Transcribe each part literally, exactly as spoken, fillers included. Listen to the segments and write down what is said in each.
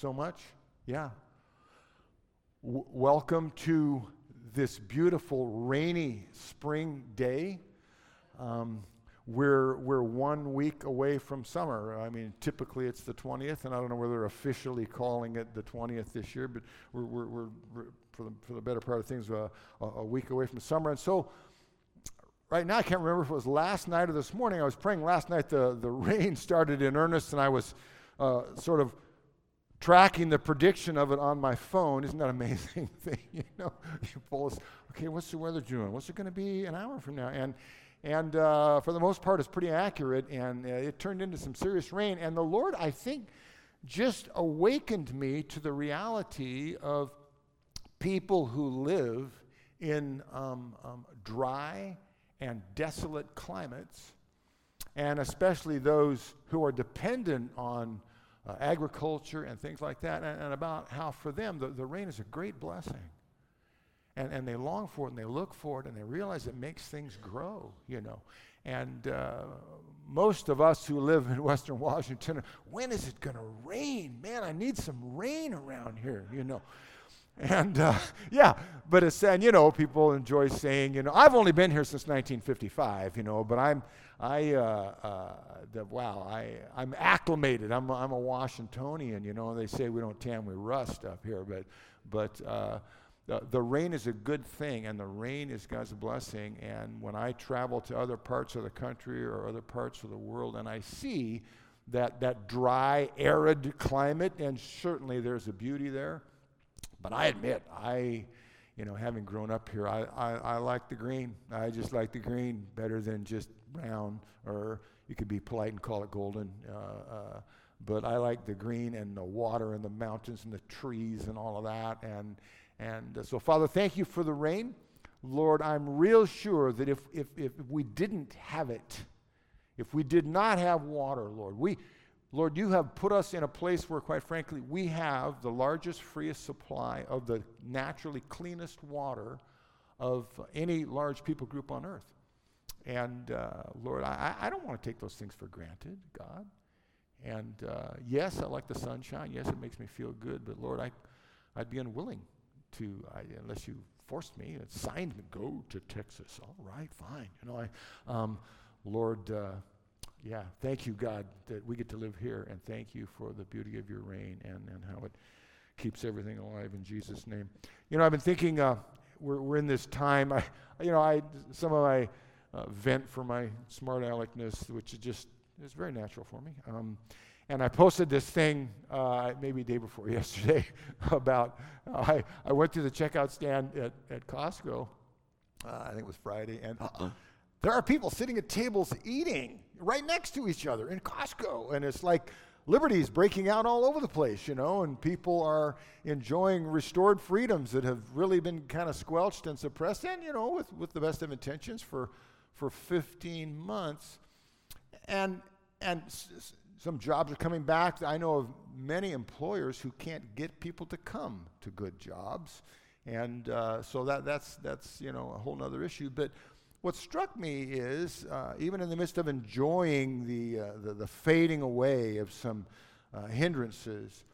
so much? Yeah. W- welcome to this beautiful rainy spring day. Um, we're we're one week away from summer. I mean, typically it's the twentieth, and I don't know whether they're officially calling it the twentieth this year, but we're we're, we're, we're for the for the better part of things uh, a, a week away from summer. And so right now, I can't remember if it was last night or this morning. I was praying last night. The the rain started in earnest, and I was uh, sort of tracking the prediction of it on my phone. Isn't that an amazing thing? You know, you pull this, okay, what's the weather doing? What's it going to be an hour from now? And and uh, for the most part, it's pretty accurate. And uh, it turned into some serious rain. And the Lord, I think, just awakened me to the reality of people who live in um, um, dry and desolate climates, and especially those who are dependent on uh, agriculture and things like that, and, and about how for them the, the rain is a great blessing. And, and they long for it, and they look for it, and they realize it makes things grow, you know. And uh, most of us who live in Western Washington, when is it going to rain? Man, I need some rain around here, you know. And, uh, yeah, but it's, and, you know, people enjoy saying, you know, I've only been here since nineteen fifty-five, you know, but I'm, I, uh, uh, the, wow, I, I'm acclimated. I'm, a, I'm a Washingtonian, you know, and they say we don't tan, we rust up here, but, but, uh, The, the rain is a good thing, and the rain is God's blessing. And when I travel to other parts of the country or other parts of the world, and I see that that dry, arid climate, and certainly there's a beauty there, but I admit, I, you know, having grown up here, I, I, I like the green. I just like the green better than just brown, or you could be polite and call it golden. Uh, uh, but I like the green and the water and the mountains and the trees and all of that. And And uh, so, Father, thank you for the rain. Lord, I'm real sure that if, if, if we didn't have it, if we did not have water, Lord, we, Lord, you have put us in a place where, quite frankly, we have the largest, freest supply of the naturally cleanest water of any large people group on earth. And, uh, Lord, I, I don't want to take those things for granted, God. And, uh, yes, I like the sunshine. Yes, it makes me feel good. But, Lord, I, I'd be unwilling to, I, unless you forced me, it signed me, go to Texas. All right, fine. You know, I, um, Lord, uh, yeah, thank you, God, that we get to live here, and thank you for the beauty of your rain and, and how it keeps everything alive in Jesus' name. You know, I've been thinking, uh, we're, we're in this time, I, you know, I, some of my uh, vent for my smart aleckness, which is just, is very natural for me. Um, And I posted this thing uh, maybe day before yesterday about uh, I, I went to the checkout stand at, at Costco, uh, I think it was Friday, and uh, there are people sitting at tables eating right next to each other in Costco. And it's like liberty's breaking out all over the place, you know, and people are enjoying restored freedoms that have really been kind of squelched and suppressed, and, you know, with, with the best of intentions for, for fifteen months. And, and s- s- Some jobs are coming back. I know of many employers who can't get people to come to good jobs. And uh, so that, that's, that's, you know, a whole other issue. But what struck me is, uh, even in the midst of enjoying the, uh, the, the fading away of some uh, hindrances,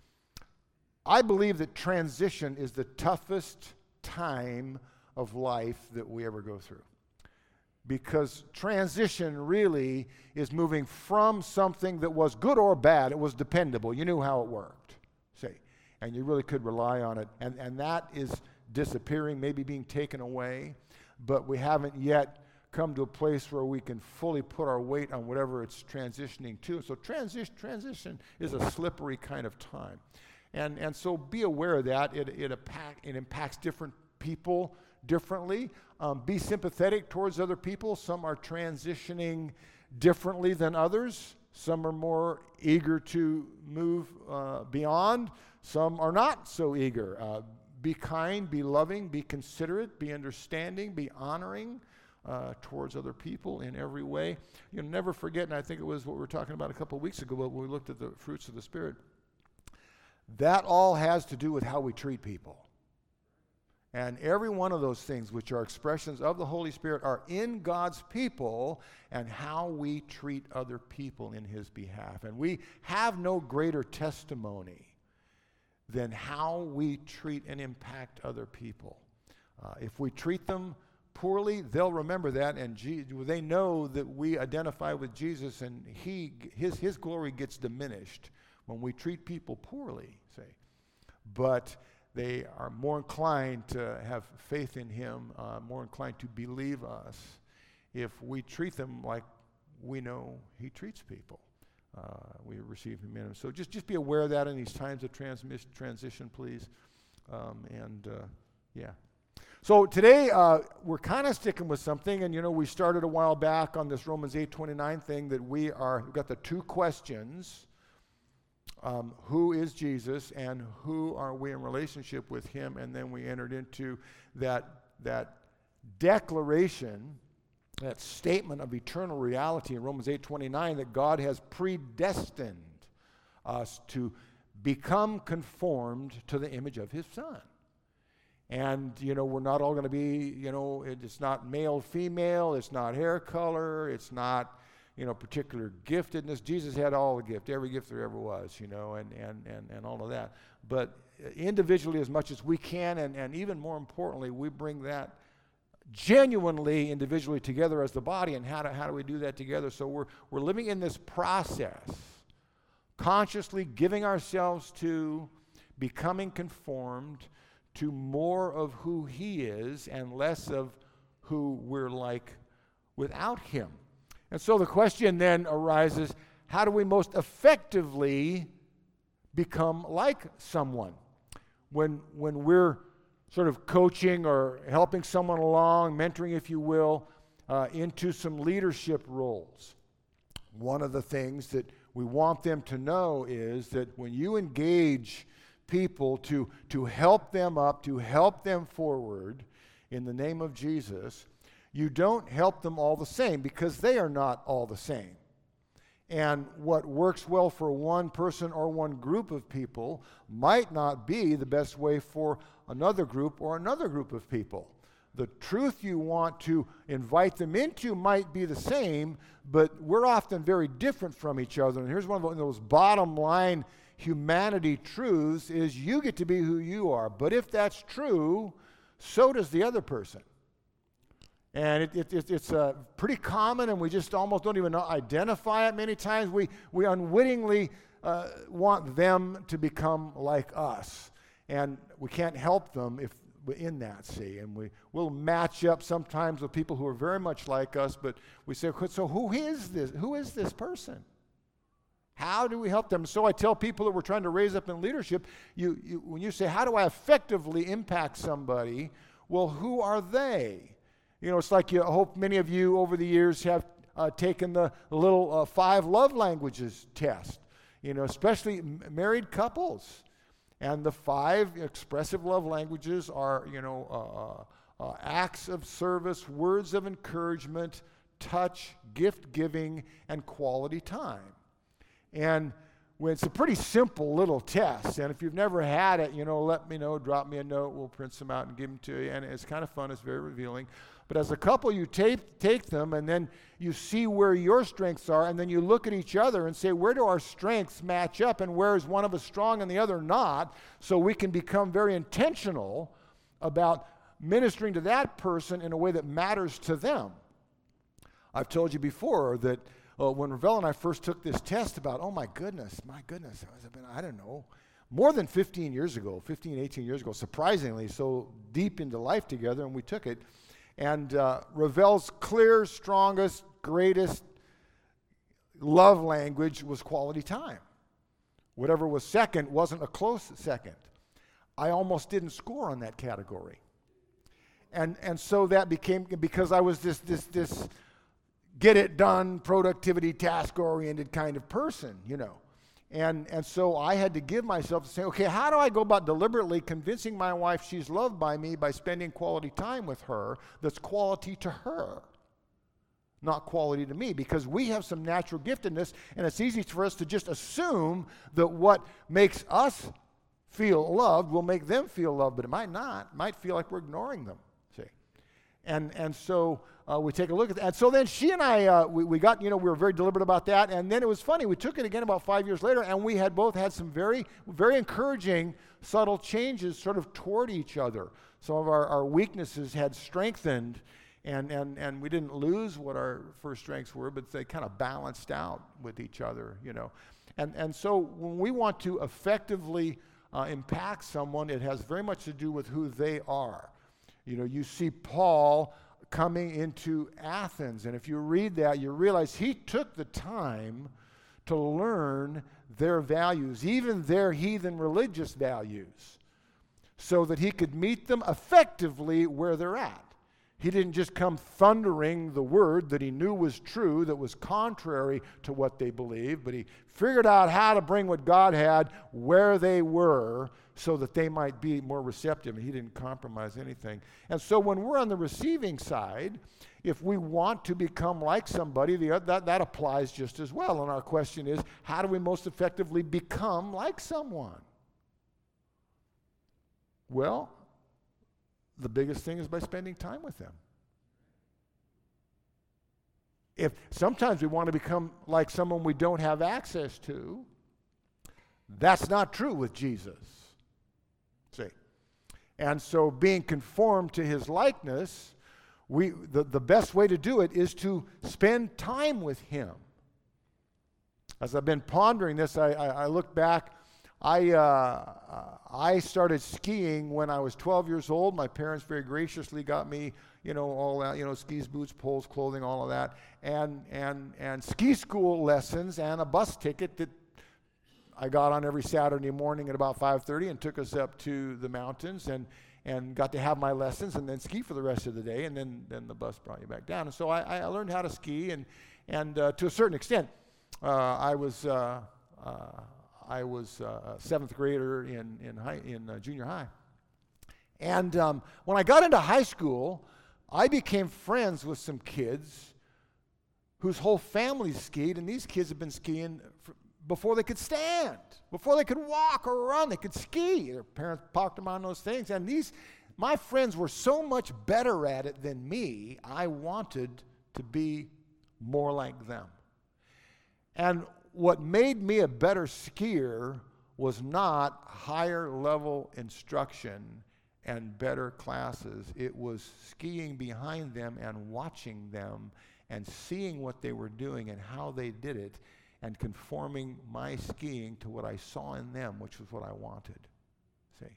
I believe that transition is the toughest time of life that we ever go through. Because transition really is moving from something that was good or bad. It was dependable. You knew how it worked, see, and you really could rely on it. And, and that is disappearing, maybe being taken away, but we haven't yet come to a place where we can fully put our weight on whatever it's transitioning to. So transition, transition is a slippery kind of time. And, and so be aware of that. It, it, impact, it impacts different people differently. Um, be sympathetic towards other people. Some are transitioning differently than others. Some are more eager to move uh, beyond. Some are not so eager. Uh, be kind, be loving, be considerate, be understanding, be honoring uh, towards other people in every way. You'll never forget, and I think it was what we were talking about a couple of weeks ago when we looked at the fruits of the Spirit. That all has to do with how we treat people. And every one of those things, which are expressions of the Holy Spirit, are in God's people and how we treat other people in his behalf. And we have no greater testimony than how we treat and impact other people. Uh, if we treat them poorly, they'll remember that, and Je- they know that we identify with Jesus, and he, his, his glory gets diminished when we treat people poorly, say. But they are more inclined to have faith in him, uh, more inclined to believe us if we treat them like we know he treats people. Uh, we receive him in him. So just, just be aware of that in these times of transmis- transition, please. Um, and, uh, yeah. So today, uh, we're kind of sticking with something, and you know, we started a while back on this Romans eight twenty-nine thing that we are, we've got the two questions, um, who is Jesus and who are we in relationship with him, and then we entered into that, that declaration, that statement of eternal reality in Romans eight twenty-nine that God has predestined us to become conformed to the image of his Son. And, you know, we're not all going to be, you know, it's not male, female, it's not hair color, it's not, you know, particular giftedness. Jesus had all the gift, every gift there ever was, you know, and, and, and, and all of that. But individually as much as we can, and, and even more importantly, we bring that genuinely individually together as the body. And how do, how do we do that together? So we're, we're living in this process, consciously giving ourselves to becoming conformed to more of who he is and less of who we're like without him. And so the question then arises, how do we most effectively become like someone? When, when we're sort of coaching or helping someone along, mentoring, if you will, uh, into some leadership roles. One of the things that we want them to know is that when you engage people to, to help them up, to help them forward in the name of Jesus, you don't help them all the same because they are not all the same. And what works well for one person or one group of people might not be the best way for another group or another group of people. The truth you want to invite them into might be the same, but we're often very different from each other. And here's one of those bottom line humanity truths is you get to be who you are. But if that's true, so does the other person. And it, it, it, it's uh, pretty common, and we just almost don't even identify it many times. We, we unwittingly uh, want them to become like us. And we can't help them if we're in that, see. And we will match up sometimes with people who are very much like us, but we say, so who is this? Who is this person? How do we help them? So I tell people that we're trying to raise up in leadership, you, you, when you say, how do I effectively impact somebody? Well, who are they? You know, it's like you, I hope many of you over the years have uh, taken the little uh, five love languages test, you know, especially m- married couples. And the five expressive love languages are, you know, uh, uh, acts of service, words of encouragement, touch, gift giving, and quality time. And when it's a pretty simple little test, and if you've never had it, you know, let me know, drop me a note, we'll print some out and give them to you, and it's kind of fun, it's very revealing. But as a couple, you take, take them, and then you see where your strengths are, and then you look at each other and say, where do our strengths match up, and where is one of us strong and the other not, so we can become very intentional about ministering to that person in a way that matters to them. I've told you before that Uh, when Ravel and I first took this test about, oh my goodness, my goodness, it was, I don't know, more than fifteen years ago, fifteen, eighteen years ago, surprisingly, so deep into life together, and we took it. And uh, Ravel's clear, strongest, greatest love language was quality time. Whatever was second wasn't a close second. I almost didn't score on that category. And and so that became, because I was this this this get it done, productivity, task-oriented kind of person, you know. And and so I had to give myself to say, okay, how do I go about deliberately convincing my wife she's loved by me by spending quality time with her that's quality to her, not quality to me? Because we have some natural giftedness, and it's easy for us to just assume that what makes us feel loved will make them feel loved, but it might not. It might feel like we're ignoring them, see. And, and so uh, we take a look at that. And so then she and I, uh, we, we got, you know, we were very deliberate about that. And then it was funny. We took it again about five years later, and we had both had some very, very encouraging, subtle changes sort of toward each other. Some of our, our weaknesses had strengthened, and, and, and we didn't lose what our first strengths were, but they kind of balanced out with each other, you know. And, and so when we want to effectively uh, impact someone, it has very much to do with who they are. You know, you see Paul coming into Athens, and if you read that, you realize he took the time to learn their values, even their heathen religious values, so that he could meet them effectively where they're at. He didn't just come thundering the word that he knew was true, that was contrary to what they believed, but he figured out how to bring what God had where they were so that they might be more receptive, and he didn't compromise anything. And so when we're on the receiving side, if we want to become like somebody, the, that, that applies just as well. And our question is, how do we most effectively become like someone? Well, the biggest thing is by spending time with them. If sometimes we want to become like someone we don't have access to, that's not true with Jesus. See? And so being conformed to his likeness, we the, the best way to do it is to spend time with him. As I've been pondering this, I, I, I look back. I uh, I started skiing when I was twelve years old. My parents very graciously got me, you know, all that, you know, skis, boots, poles, clothing, all of that, and and and ski school lessons and a bus ticket that I got on every Saturday morning at about five thirty and took us up to the mountains and and got to have my lessons and then ski for the rest of the day, and then then the bus brought you back down. And so I, I learned how to ski, and and uh, to a certain extent, uh, I was. Uh, uh, I was uh, a seventh grader in in, high, in uh, junior high. And um, when I got into high school, I became friends with some kids whose whole families skied, and these kids had been skiing for, before they could stand, before they could walk or run, they could ski. Their parents parked them on those things, and these, my friends were so much better at it than me, I wanted to be more like them. And what made me a better skier was not higher level instruction and better classes. It was skiing behind them and watching them and seeing what they were doing and how they did it and conforming my skiing to what I saw in them, which was what I wanted. See?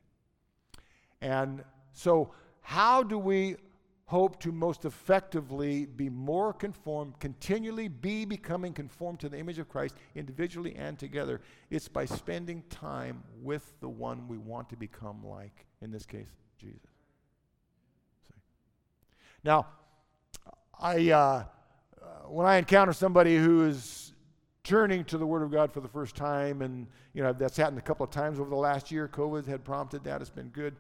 And so how do we hope to most effectively be more conformed, continually be becoming conformed to the image of Christ, individually and together? It's by spending time with the one we want to become like, in this case, Jesus. See? Now, I uh, uh, when I encounter somebody who is turning to the Word of God for the first time, and you know that's happened a couple of times over the last year. COVID had prompted that. It's been good.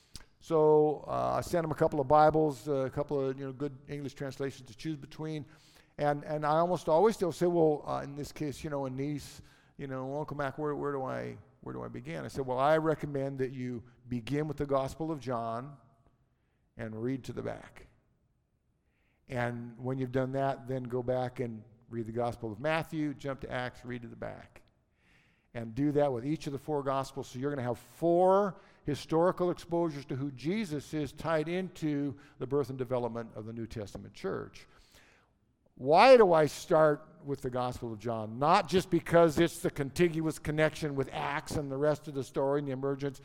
So uh, I sent them a couple of Bibles, uh, a couple of you know good English translations to choose between, and and I almost always they'll say, well, uh, in this case, you know, a niece, you know, Uncle Mac, where where do I where do I begin? I said, well, I recommend that you begin with the Gospel of John, and read to the back. And when you've done that, then go back and read the Gospel of Matthew, jump to Acts, read to the back, and do that with each of the four Gospels. So you're going to have four historical exposures to who Jesus is tied into the birth and development of the New Testament church. Why do I start with the Gospel of John? Not just because it's the contiguous connection with Acts and the rest of the story and the emergence.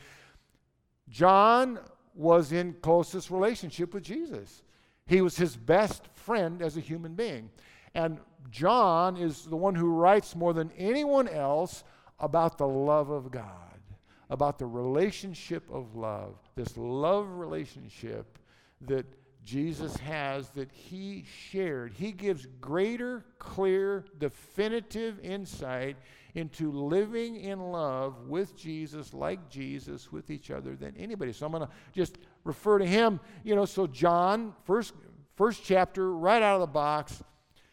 John was in closest relationship with Jesus. He was his best friend as a human being. And John is the one who writes more than anyone else about the love of God, about the relationship of love, this love relationship that Jesus has, that he shared. He gives greater, clear, definitive insight into living in love with Jesus, like Jesus, with each other than anybody. So I'm going to just refer to him. You know, so John, first, first chapter, right out of the box,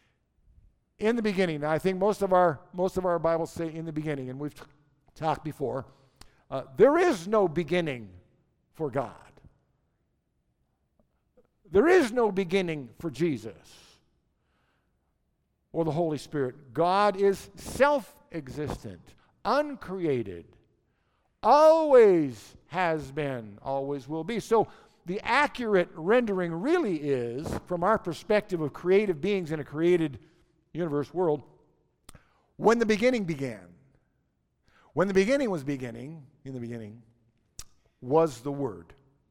in the beginning. Now, I think most of our most of our Bibles say in the beginning, and we've t- talked before. Uh, there is no beginning for God. There is no beginning for Jesus or the Holy Spirit. God is self-existent, uncreated, always has been, always will be. So the accurate rendering really is, from our perspective of creative beings in a created universe world, when the beginning began. When the beginning was beginning, in the beginning, was the Word.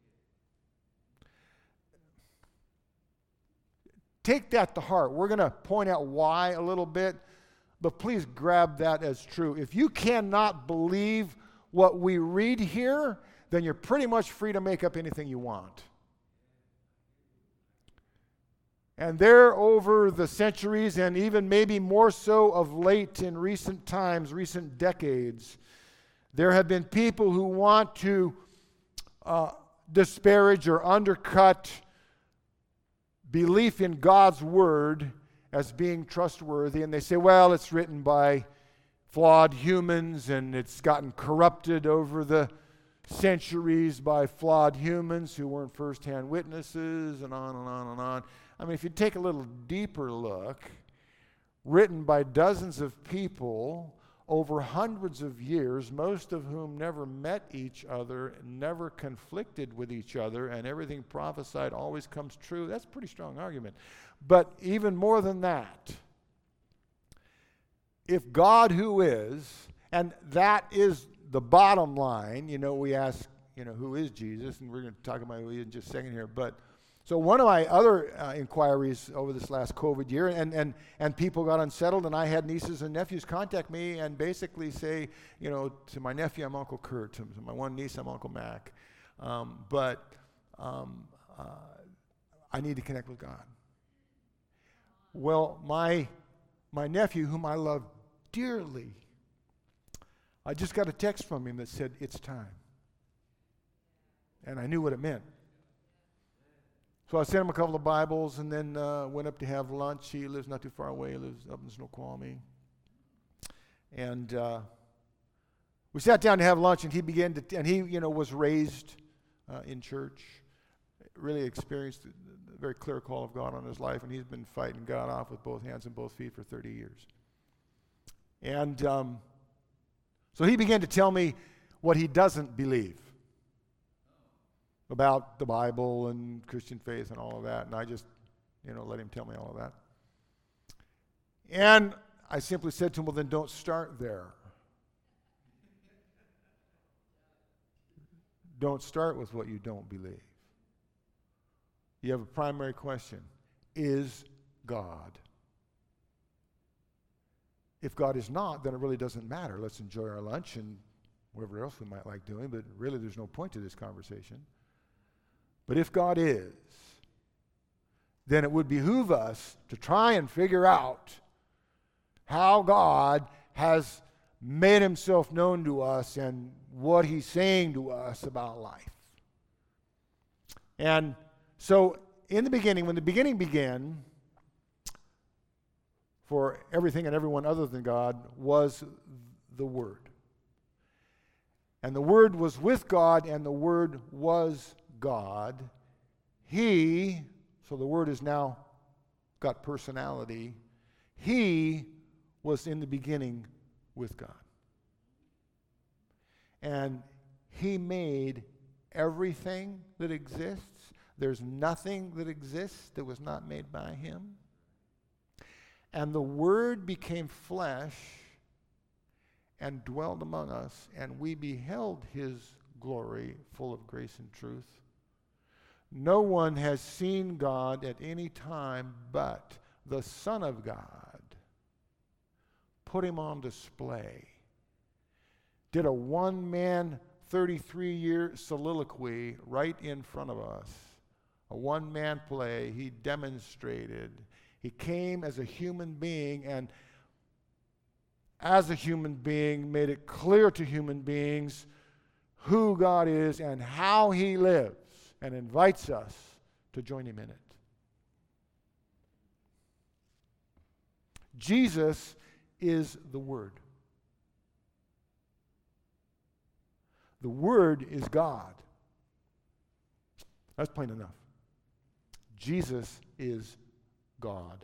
Take that to heart. We're going to point out why a little bit, but please grab that as true. If you cannot believe what we read here, then you're pretty much free to make up anything you want. And there, over the centuries, and even maybe more so of late in recent times, recent decades, there have been people who want to uh, disparage or undercut belief in God's Word as being trustworthy, and they say, well, it's written by flawed humans, and it's gotten corrupted over the centuries by flawed humans who weren't first-hand witnesses, and on and on and on. I mean, if you take a little deeper look, written by dozens of people over hundreds of years, most of whom never met each other, never conflicted with each other, and everything prophesied always comes true. That's a pretty strong argument. But even more than that, if God who is, and that is the bottom line, you know, we ask, you know, who is Jesus? And we're going to talk about who he is in just a second here. But so one of my other uh, inquiries over this last COVID year, and, and, and people got unsettled, and I had nieces and nephews contact me and basically say, you know, to my nephew, I'm Uncle Kurt. To my one niece, I'm Uncle Mac. Um, but um, uh, I need to connect with God. Well, my my nephew, whom I love dearly, I just got a text from him that said, it's time. And I knew what it meant. So I sent him a couple of Bibles, and then uh, went up to have lunch. He lives not too far away. He lives up in Snoqualmie. And uh, we sat down to have lunch, and he began to, t- and he, you know, was raised uh, in church, really experienced a very clear call of God on his life, and he's been fighting God off with both hands and both feet for thirty years. And um, so he began to tell me what he doesn't believe about the Bible and Christian faith and all of that. And I just, you know, let him tell me all of that. And I simply said to him, well, then don't start there. Don't start with what you don't believe. You have a primary question. Is God? If God is not, then it really doesn't matter. Let's enjoy our lunch and whatever else we might like doing, but really there's no point to this conversation. But if God is, then it would behoove us to try and figure out how God has made himself known to us and what he's saying to us about life. And so in the beginning, when the beginning began, for everything and everyone other than God, was the Word. And the Word was with God, and the Word was God. He, so the Word has now got personality, he was in the beginning with God. And he made everything that exists. There's nothing that exists that was not made by him. And the Word became flesh and dwelled among us, and we beheld his glory, full of grace and truth. No one has seen God at any time but the Son of God put him on display. Did a one-man, thirty-three-year soliloquy right in front of us. A one-man play. He demonstrated. He came as a human being, and as a human being made it clear to human beings who God is and how he lives, and invites us to join him in it. Jesus is the Word. The Word is God. That's plain enough. Jesus is God.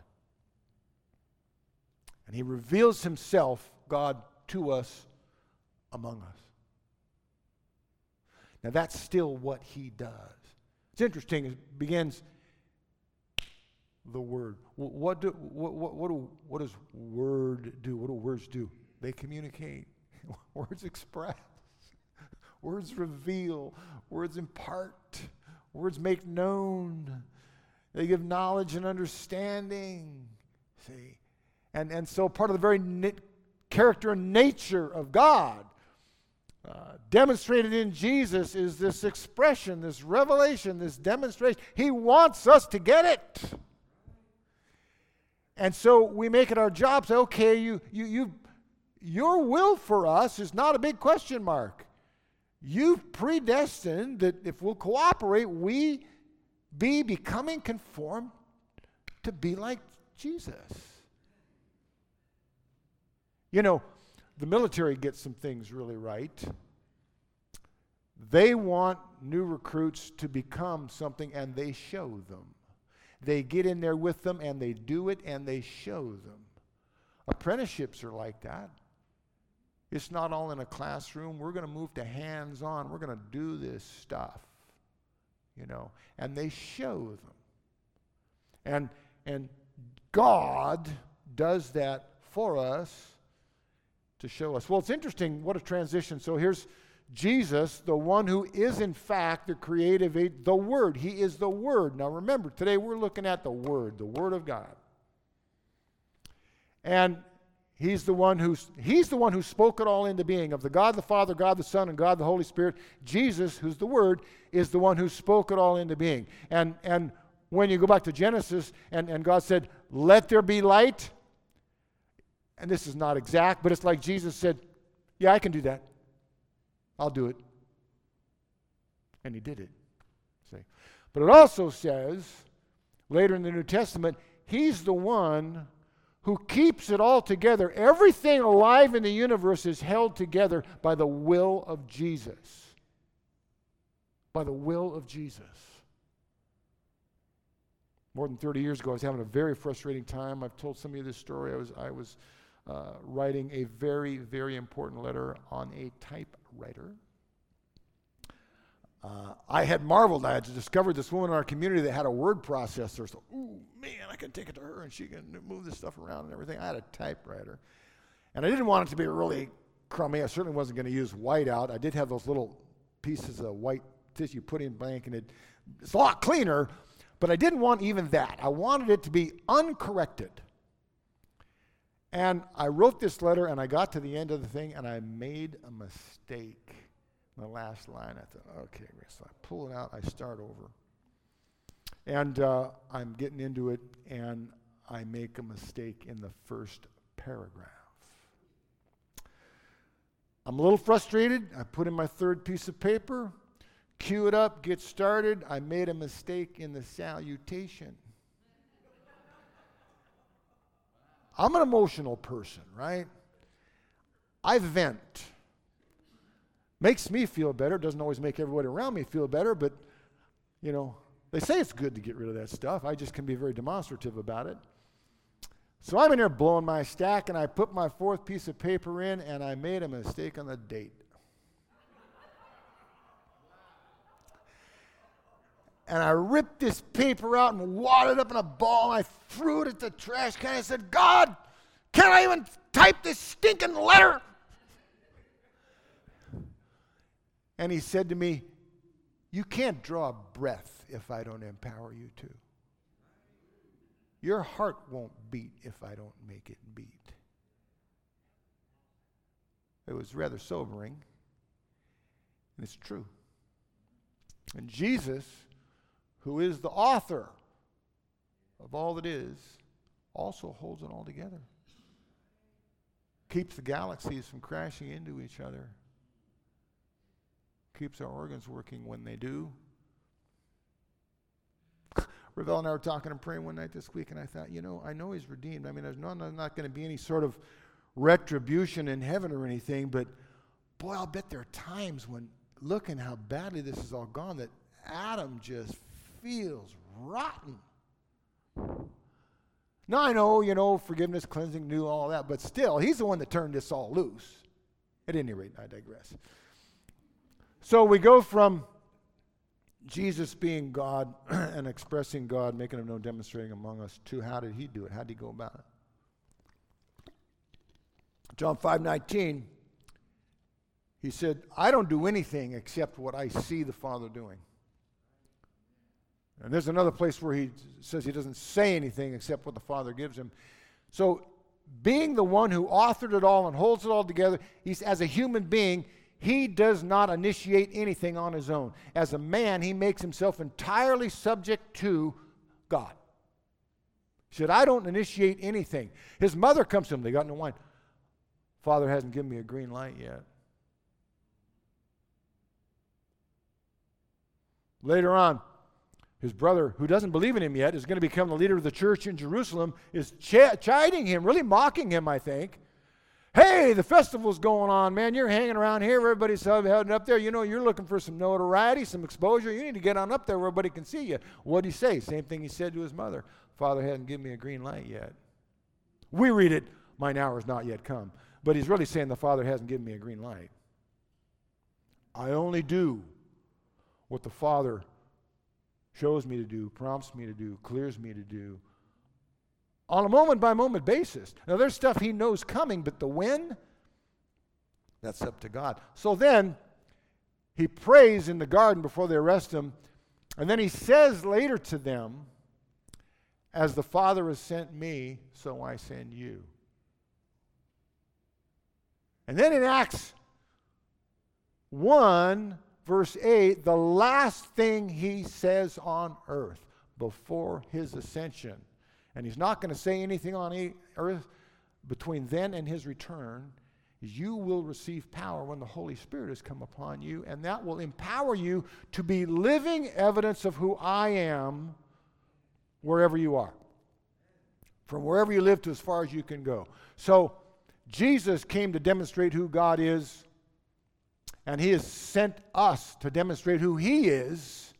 And he reveals himself, God, to us, among us. Now that's still what he does. It's interesting, it begins the Word. What do what, what, what do what does word do? What do words do? They communicate. Words express. Words reveal. Words impart. Words make known. They give knowledge and understanding. See? And, and so part of the very na- character and nature of God uh, demonstrated in Jesus is this expression, this revelation, this demonstration. He wants us to get it. And so we make it our job, say, okay, you, you, you, your will for us is not a big question mark. You've predestined that if we'll cooperate, we be becoming conformed to be like Jesus. You know, the military gets some things really right. They want new recruits to become something, and they show them. They get in there with them, and they do it, and they show them. Apprenticeships are like that. It's not all in a classroom. We're going to move to hands-on. We're going to do this stuff, you know, and they show them. And, and God does that for us to show us. Well, it's interesting, what a transition. So here's Jesus, the one who is in fact the creative, the Word. He is the Word. Now remember, today we're looking at the Word, the Word of God. And He's the one who's He's the one who spoke it all into being. Of the God the Father, God the Son, and God the Holy Spirit, Jesus, who's the Word, is the one who spoke it all into being. And and when you go back to Genesis, and, and God said, "Let there be light." And this is not exact, but it's like Jesus said, "Yeah, I can do that. I'll do it." And he did it. See? But it also says, later in the New Testament, he's the one who keeps it all together. Everything alive in the universe is held together by the will of Jesus. By the will of Jesus. More than thirty years ago, I was having a very frustrating time. I've told some of you this story. I was, I was uh, writing a very, very important letter on a typewriter. Uh, I had marveled. I had discovered this woman in our community that had a word processor. So, ooh, man, I can take it to her and she can move this stuff around and everything. I had a typewriter. And I didn't want it to be really crummy. I certainly wasn't going to use whiteout. I did have those little pieces of white tissue put in blank, and it, it's a lot cleaner, but I didn't want even that. I wanted it to be uncorrected. And I wrote this letter, and I got to the end of the thing, and I made a mistake. The last line, I thought, okay, so I pull it out, I start over. And uh, I'm getting into it, and I make a mistake in the first paragraph. I'm a little frustrated. I put in my third piece of paper, cue it up, get started. I made a mistake in the salutation. I'm an emotional person, right? I vent. Makes me feel better. Doesn't always make everybody around me feel better, but, you know, they say it's good to get rid of that stuff. I just can be very demonstrative about it. So I'm in there blowing my stack, and I put my fourth piece of paper in, and I made a mistake on the date. And I ripped this paper out and wadded it up in a ball, and I threw it at the trash can. I said, "God, can't I even type this stinking letter?" And he said to me, "You can't draw a breath if I don't empower you to. Your heart won't beat if I don't make it beat." It was rather sobering, and it's true. And Jesus, who is the author of all that is, also holds it all together. Keeps the galaxies from crashing into each other. Keeps our organs working when they do. Ravel and I were talking and praying one night this week, and I thought, you know, I know he's redeemed. I mean, there's not, not going to be any sort of retribution in heaven or anything, but boy, I'll bet there are times when, looking how badly this is all gone, that Adam just feels rotten. Now I know, you know, forgiveness, cleansing, new, all that, but still, he's the one that turned this all loose. At any rate, I digress. So we go from Jesus being God and expressing God, making him known, demonstrating among us, to how did he do it? How did he go about it? John five nineteen, he said, I don't do anything except what I see the Father doing. And there's another place where he says he doesn't say anything except what the Father gives him. So being the one who authored it all and holds it all together, he's, as a human being, he does not initiate anything on his own. As a man, he makes himself entirely subject to God. He said, I don't initiate anything. His mother comes to him. They got no wine. Father hasn't given me a green light yet. Later on, his brother, who doesn't believe in him yet, is going to become the leader of the church in Jerusalem, is ch- chiding him, really mocking him, I think. Hey, the festival's going on, man. You're hanging around here. Everybody's heading up there. You know, you're looking for some notoriety, some exposure. You need to get on up there where everybody can see you. What did he say? Same thing he said to his mother. Father hasn't given me a green light yet. We read it, mine hour has not yet come. But he's really saying the Father hasn't given me a green light. I only do what the Father shows me to do, prompts me to do, clears me to do, on a moment-by-moment basis. Now, there's stuff he knows coming, but the when, that's up to God. So then, he prays in the garden before they arrest him, and then he says later to them, as the Father has sent me, so I send you. And then in Acts one, verse eight, the last thing he says on earth before his ascension, and he's not going to say anything on earth between then and his return, is you will receive power when the Holy Spirit has come upon you, and that will empower you to be living evidence of who I am wherever you are. From wherever you live to as far as you can go. So Jesus came to demonstrate who God is, and he has sent us to demonstrate who he is,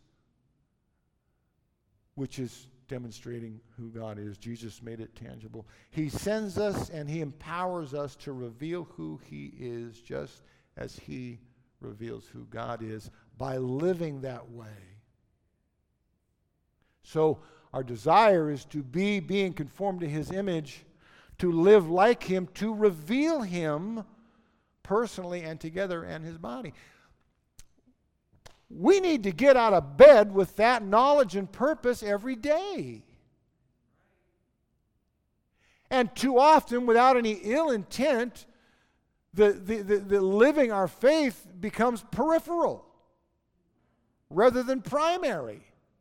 which is demonstrating who God is. Jesus made it tangible. He sends us and he empowers us to reveal who he is, just as he reveals who God is, by living that way. So our desire is to be being conformed to his image, to live like him, to reveal him personally and together and his body. We need to get out of bed with that knowledge and purpose every day. And too often, without any ill intent, the, the, the, the living our faith becomes peripheral rather than primary.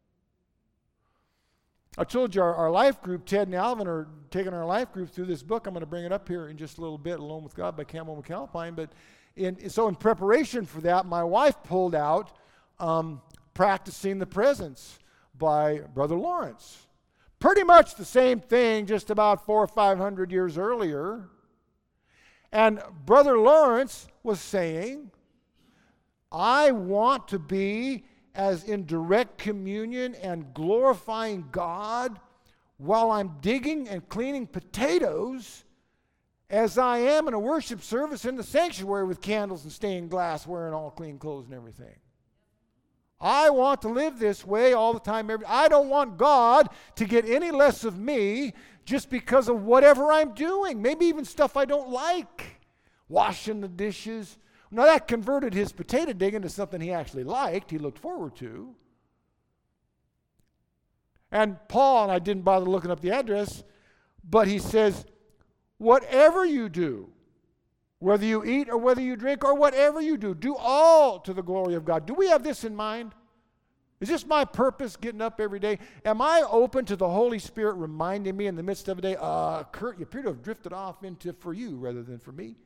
I told you our, our life group, Ted and Alvin, are taking our life group through this book. I'm going to bring it up here in just a little bit, Alone with God by Campbell McAlpine. But in, so in preparation for that, my wife pulled out um, Practicing the Presence by Brother Lawrence. Pretty much the same thing, just about four or five hundred years earlier. And Brother Lawrence was saying, I want to be as in direct communion and glorifying God while I'm digging and cleaning potatoes as I am in a worship service in the sanctuary with candles and stained glass, wearing all clean clothes and everything. I want to live this way all the time. Every, I don't want God to get any less of me just because of whatever I'm doing, maybe even stuff I don't like. Washing the dishes. Now that converted his potato digging to something he actually liked, he looked forward to. And Paul, and I didn't bother looking up the address, but he says, whatever you do, whether you eat or whether you drink or whatever you do, do all to the glory of God. Do we have this in mind? Is this my purpose, getting up every day? Am I open to the Holy Spirit reminding me in the midst of a day, uh, Kurt, you appear to have drifted off into for you rather than for me?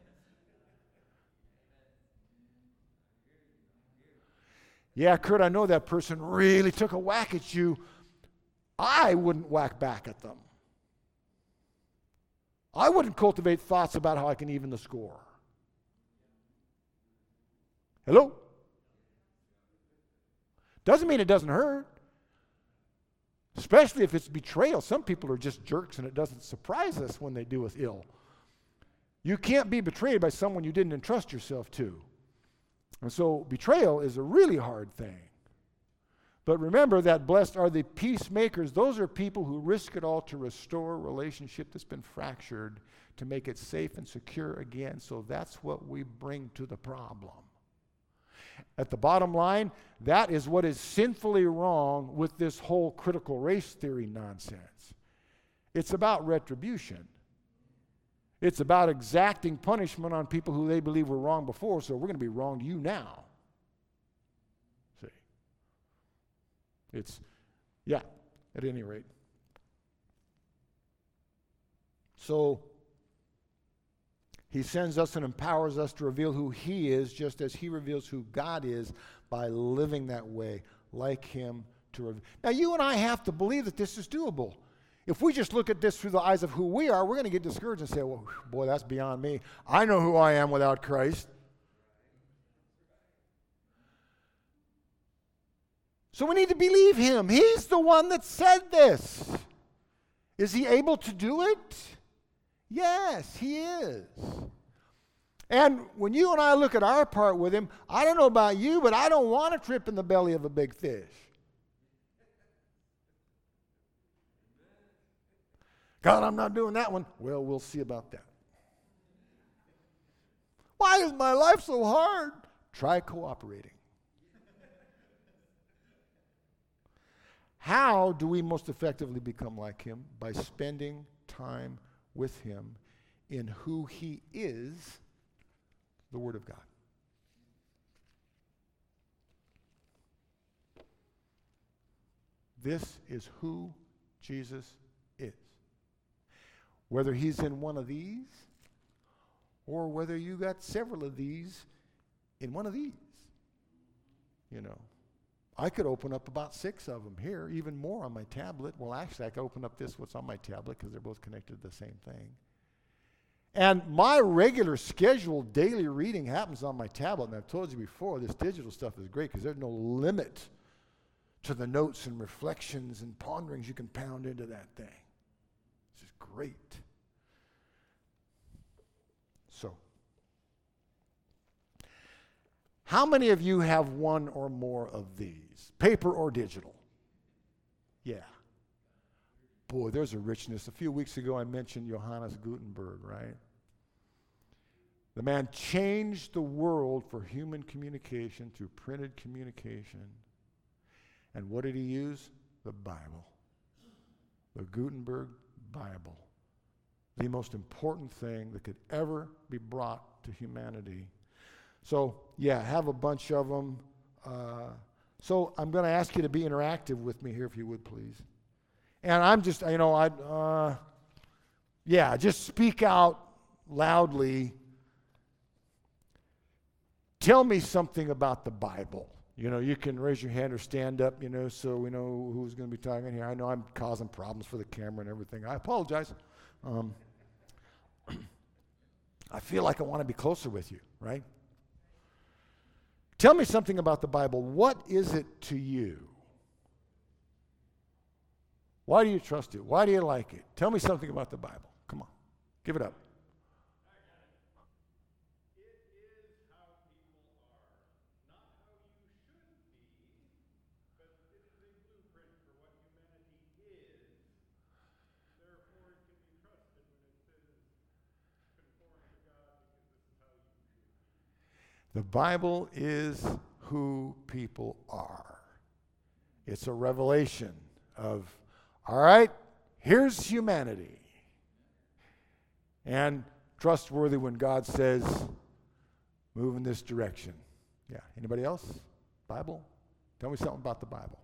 Yeah, Kurt, I know that person really took a whack at you. I wouldn't whack back at them. I wouldn't cultivate thoughts about how I can even the score. Hello? Doesn't mean it doesn't hurt. Especially if it's betrayal. Some people are just jerks and it doesn't surprise us when they do us ill. You can't be betrayed by someone you didn't entrust yourself to. And so betrayal is a really hard thing. But remember that blessed are the peacemakers. Those are people who risk it all to restore a relationship that's been fractured, to make it safe and secure again. So that's what we bring to the problem. At the bottom line, that is what is sinfully wrong with this whole critical race theory nonsense. It's about retribution. It's about exacting punishment on people who they believe were wrong before, so we're going to be wrong to you now. See? It's, yeah, at any rate. So, he sends us and empowers us to reveal who he is, just as he reveals who God is by living that way, like him to reveal. Now, you and I have to believe that this is doable. If we just look at this through the eyes of who we are, we're going to get discouraged and say, well, boy, that's beyond me. I know who I am without Christ. So we need to believe him. He's the one that said this. Is he able to do it? Yes, he is. And when you and I look at our part with him, I don't know about you, but I don't want to trip in the belly of a big fish. God, I'm not doing that one. Well, we'll see about that. Why is my life so hard? Try cooperating. How do we most effectively become like him? By spending time with him in who he is, the Word of God. This is who Jesus is. Whether he's in one of these, or whether you got several of these in one of these. You know, I could open up about six of them here, even more on my tablet. Well, actually, I could open up this, what's on my tablet, because they're both connected to the same thing. And my regular scheduled daily reading happens on my tablet. And I've told you before, this digital stuff is great because there's no limit to the notes and reflections and ponderings you can pound into that thing. This is great. So, how many of you have one or more of these? Paper or digital? Yeah. Boy, there's a richness. A few weeks ago I mentioned Johannes Gutenberg, right? The man changed the world for human communication through printed communication. And what did he use? The Bible. The Gutenberg Bible. The most important thing that could ever be brought to humanity. So, yeah, have a bunch of them. Uh, so I'm going to ask you to be interactive with me here, if you would, please. And I'm just, you know, I, uh, yeah, just speak out loudly. Tell me something about the Bible. You know, you can raise your hand or stand up, you know, so we know who's going to be talking here. I know I'm causing problems for the camera and everything. I apologize. Um, I feel like I want to be closer with you, right? Tell me something about the Bible. What is it to you? Why do you trust it? Why do you like it? Tell me something about the Bible. Come on. Give it up. It is how people are, not how you should be, but it is a blueprint for what humanity is. Therefore, it can be trusted when it says conform to God because this is how you should be. The Bible is who people are. It's a revelation of, all right, here's humanity. And trustworthy when God says, move in this direction. Yeah. Anybody else? Bible? Tell me something about the Bible.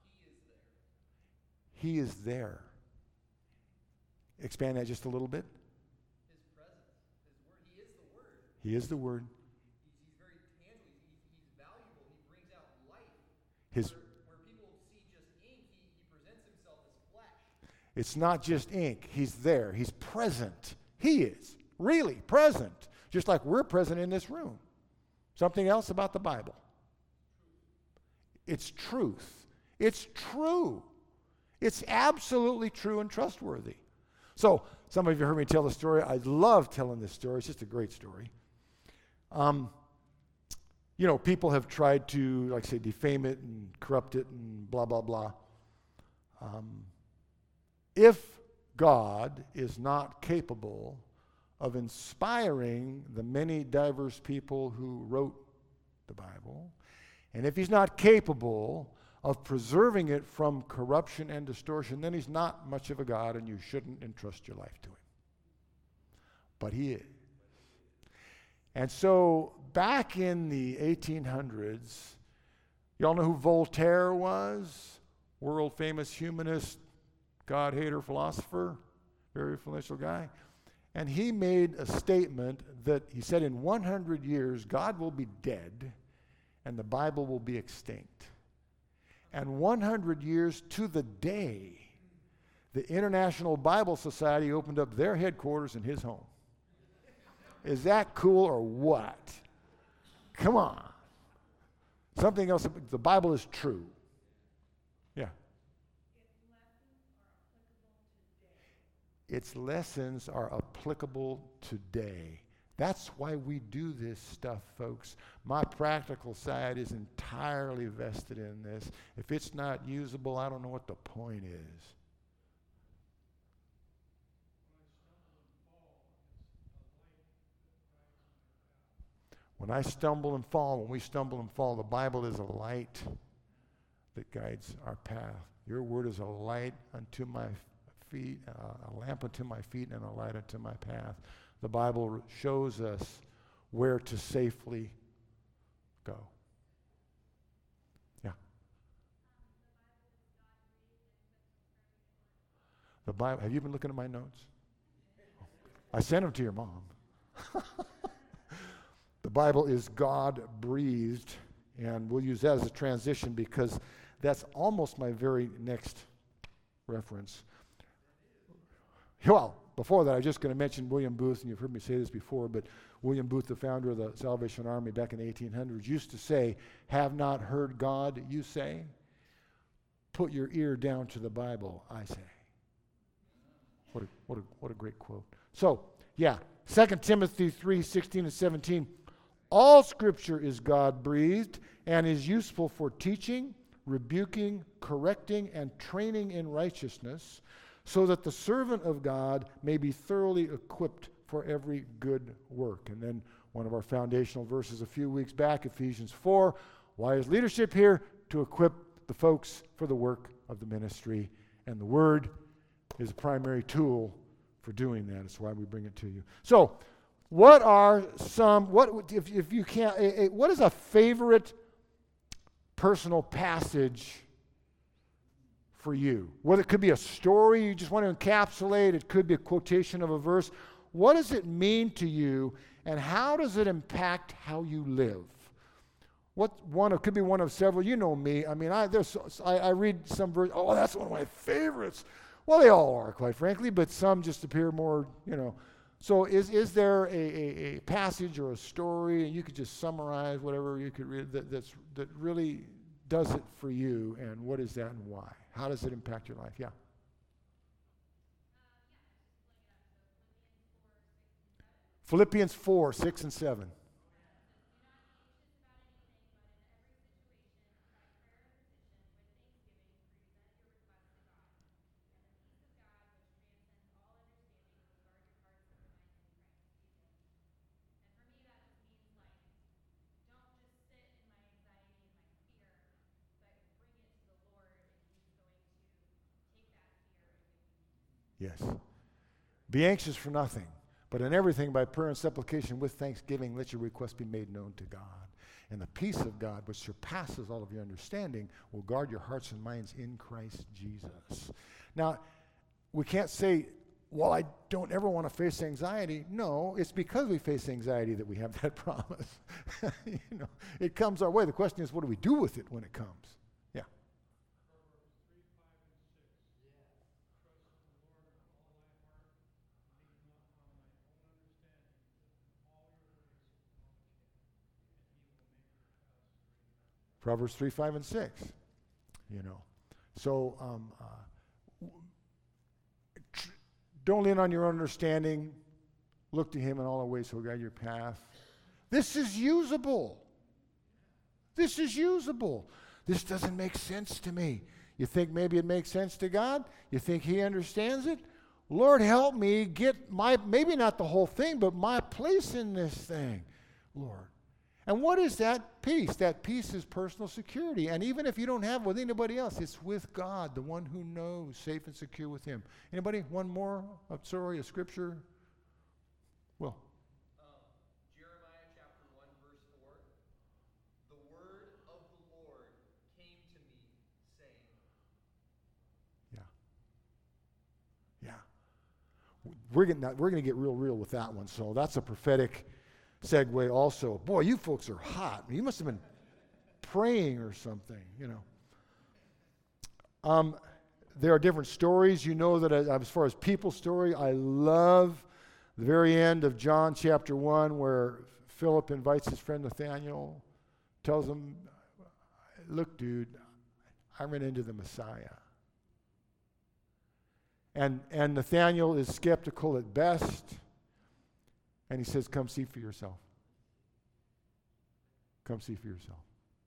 He is there. He is there. Expand that just a little bit. His presence, his word, he is the word. He is the Word. He's, he's very tangible, he's, he's valuable, he brings out life. His, Where, where people see just ink, he, he presents himself as flesh. it's not just ink. He's there. He's present. He is really present, just like we're present in this room. Something else about the Bible. It's truth. It's true. It's absolutely true and trustworthy. So, some of you heard me tell the story. I love telling this story. It's just a great story. Um, you know, people have tried to, like say, defame it and corrupt it and blah, blah, blah. Um, if God is not capable of inspiring the many diverse people who wrote the Bible, and if he's not capable of preserving it from corruption and distortion, then he's not much of a God, and you shouldn't entrust your life to him. But he is. And so back in the eighteen hundreds, y'all know who Voltaire was? World famous humanist, God-hater philosopher, very influential guy. And he made a statement that he said in one hundred years, God will be dead and the Bible will be extinct. And one hundred years to the day, the International Bible Society opened up their headquarters in his home. Is that cool or what? Come on. Something else, the Bible is true. Yeah. Its lessons are applicable today. That's why we do this stuff, folks. My practical side is entirely vested in this. If it's not usable, I don't know what the point is. When I stumble and fall, when we stumble and fall, the Bible is a light that guides our path. Your word is a light unto my feet, uh, a lamp unto my feet, and a light unto my path. The Bible shows us where to safely go. Yeah. The Bible. Have you been looking at my notes? I sent them to your mom. The Bible is God-breathed, and we'll use that as a transition because that's almost my very next reference. Well, before that, I was just going to mention William Booth, and you've heard me say this before, but William Booth, the founder of the Salvation Army back in the eighteen hundreds, used to say, "Have not heard God, you say? Put your ear down to the Bible, I say." What a, what a, what a great quote. So, yeah, Second Timothy three, sixteen and seventeen. All Scripture is God-breathed and is useful for teaching, rebuking, correcting, and training in righteousness, so that the servant of God may be thoroughly equipped for every good work. And then one of our foundational verses a few weeks back, Ephesians four. Why is leadership here? To equip the folks for the work of the ministry. And the Word is a primary tool for doing that. That's why we bring it to you. So, what are some, what if, if you can't, a, a, what is a favorite personal passage for you? Well, it could be a story you just want to encapsulate. It could be a quotation of a verse. What does it mean to you, and how does it impact how you live? What one? It could be one of several. You know me. I mean, I there's I, I read some verse. Oh, that's one of my favorites. Well, they all are, quite frankly, but some just appear more, you know. So, is is there a, a, a passage or a story, and you could just summarize whatever you could read that that's that really does it for you, and what is that and why? How does it impact your life? Yeah. Philippians four, six and seven. Yes. Be anxious for nothing, but in everything by prayer and supplication with thanksgiving, let your requests be made known to God. And the peace of God, which surpasses all of your understanding, will guard your hearts and minds in Christ Jesus. Now, we can't say, well, I don't ever want to face anxiety. No, it's because we face anxiety that we have that promise. You know, it comes our way. The question is, what do we do with it when it comes? Yeah. Proverbs three, five, and six, you know. So um, uh, Don't lean on your own understanding. Look to him in all the ways he'll guide your path. This is usable. This is usable. This doesn't make sense to me. You think maybe it makes sense to God? You think he understands it? Lord, help me get my, maybe not the whole thing, but my place in this thing, Lord. And what is that peace? That peace is personal security. And even if you don't have it with anybody else, it's with God, the one who knows, safe and secure with him. Anybody? One more? A story, a scripture? Well. Um, Jeremiah chapter one, verse four. The word of the Lord came to me, saying. Yeah. Yeah. We're getting that, we're going to get real, real with that one. So that's a prophetic segue also. Boy, you folks are hot. You must have been praying or something, you know. Um, there are different stories. You know that as far as people's story, I love the very end of John chapter one where Philip invites his friend Nathaniel, tells him, look, dude, I ran into the Messiah. And, and Nathaniel is skeptical at best. And he says, come see for yourself. Come see for yourself.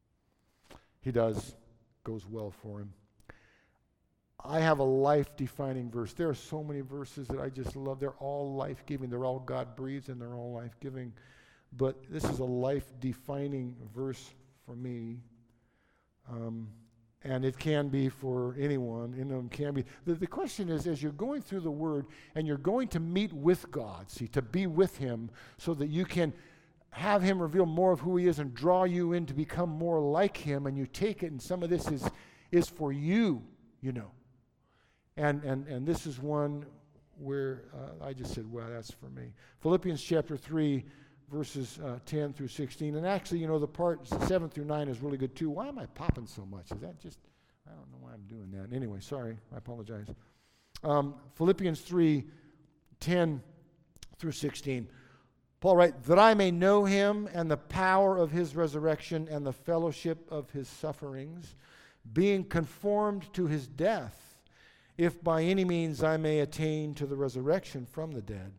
He does. Goes well for him. I have a life-defining verse. There are so many verses that I just love. They're all life-giving. They're all God-breathed and they're all life-giving. But this is a life-defining verse for me. Um, and it can be for anyone. You know, it can be. The, the question is, as you're going through the Word and you're going to meet with God, see, to be with him so that you can have him reveal more of who he is and draw you in to become more like him, and you take it, and some of this is, is for you, you know. And, and, and this is one where uh, I just said, well, that's for me. Philippians chapter three, verses uh, ten through sixteen. And actually, you know, the part seven through nine is really good too. Why am I popping so much? Is that just, I don't know why I'm doing that. Anyway, sorry, I apologize. Um, Philippians three, ten through sixteen. Paul writes, that I may know him and the power of his resurrection and the fellowship of his sufferings, being conformed to his death, if by any means I may attain to the resurrection from the dead.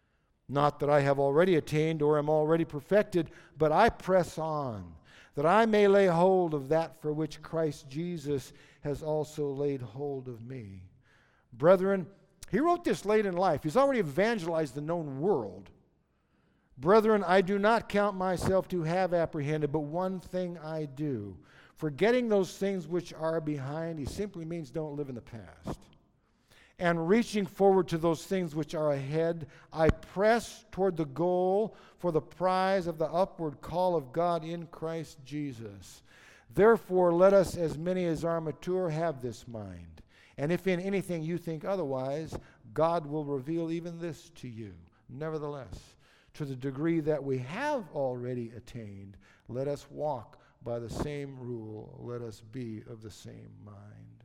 Not that I have already attained or am already perfected, but I press on, that I may lay hold of that for which Christ Jesus has also laid hold of me. Brethren, he wrote this late in life. He's already evangelized the known world. Brethren, I do not count myself to have apprehended, but one thing I do. Forgetting those things which are behind, he simply means don't live in the past. And reaching forward to those things which are ahead, I press toward the goal for the prize of the upward call of God in Christ Jesus. Therefore, let us, as many as are mature, have this mind. And if in anything you think otherwise, God will reveal even this to you. Nevertheless, to the degree that we have already attained, let us walk by the same rule. Let us be of the same mind.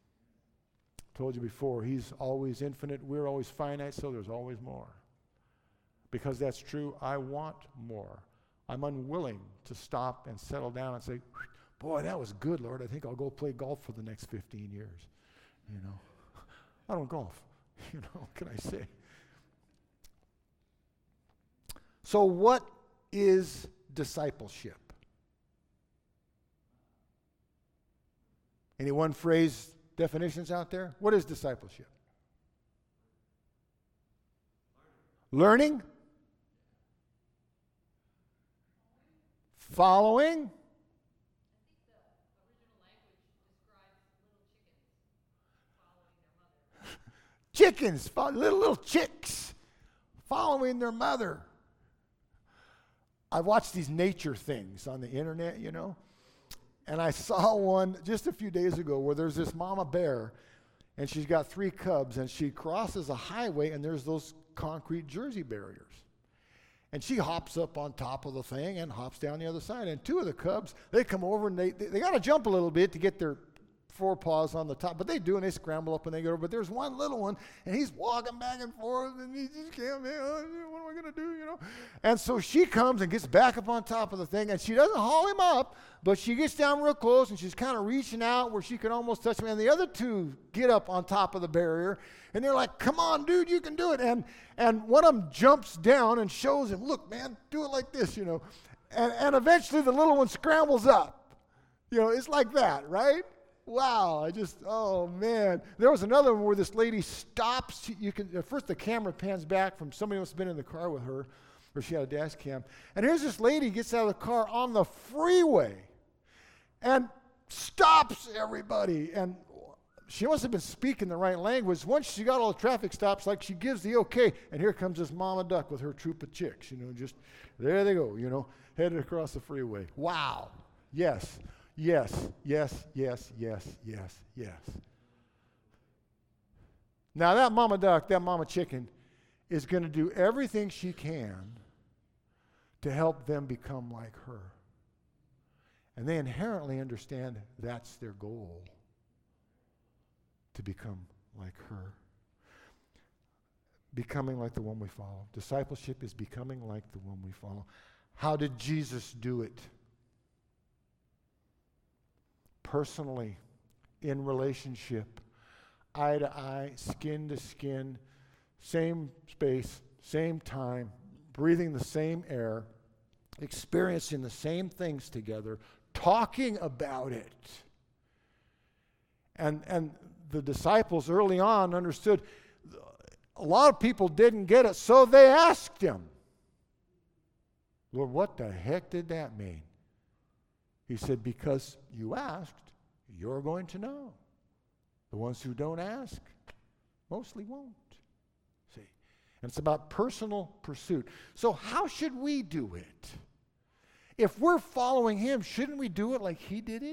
Told you before, he's always infinite. We're always finite, so there's always more. Because that's true, I want more. I'm unwilling to stop and settle down and say, boy, that was good, Lord. I think I'll go play golf for the next fifteen years. You know, I don't golf. You know, what can I say? So what is discipleship? Any one phrase definitions out there? What is discipleship? Learning? Following? Chickens, fo- little little chicks following their mother. I watch these nature things on the internet, you know, and I saw one just a few days ago where there's this mama bear, and she's got three cubs, and she crosses a highway, and there's those concrete Jersey barriers. And she hops up on top of the thing and hops down the other side. And two of the cubs, they come over, and they, they, they got to jump a little bit to get their forepaws on the top. But they do, and they scramble up and they go over. But there's one little one, and he's walking back and forth, and he just can't, man, what am I going to do, you know? And so she comes and gets back up on top of the thing, and she doesn't haul him up, but she gets down real close, and she's kind of reaching out where she can almost touch him. And the other two get up on top of the barrier, and they're like, come on, dude, you can do it. And and one of them jumps down and shows him, look, man, do it like this, you know. And, and eventually the little one scrambles up. You know, it's like that, right? Wow, I just, oh, man. There was another one where this lady stops. You can, at first the camera pans back from somebody who's been in the car with her, or she had a dash cam. And here's this lady gets out of the car on the freeway and stops everybody. And she must have been speaking the right language. Once she got all the traffic stops, like she gives the okay, and here comes this mama duck with her troop of chicks, you know, just, there they go, you know, headed across the freeway. Wow. Yes. Yes, yes, yes, yes, yes, yes. Now that mama duck, that mama chicken, is going to do everything she can to help them become like her. And they inherently understand that's their goal, to become like her. Becoming like the one we follow. Discipleship is becoming like the one we follow. How did Jesus do it? Personally, in relationship, eye to eye, skin to skin, same space, same time, breathing the same air, experiencing the same things together, talking about it. And, and the disciples early on understood a lot of people didn't get it, so they asked him, Lord, what the heck did that mean? He said, because you asked, you're going to know. The ones who don't ask mostly won't. See? And it's about personal pursuit. So how should we do it? If we're following him, shouldn't we do it like he did it?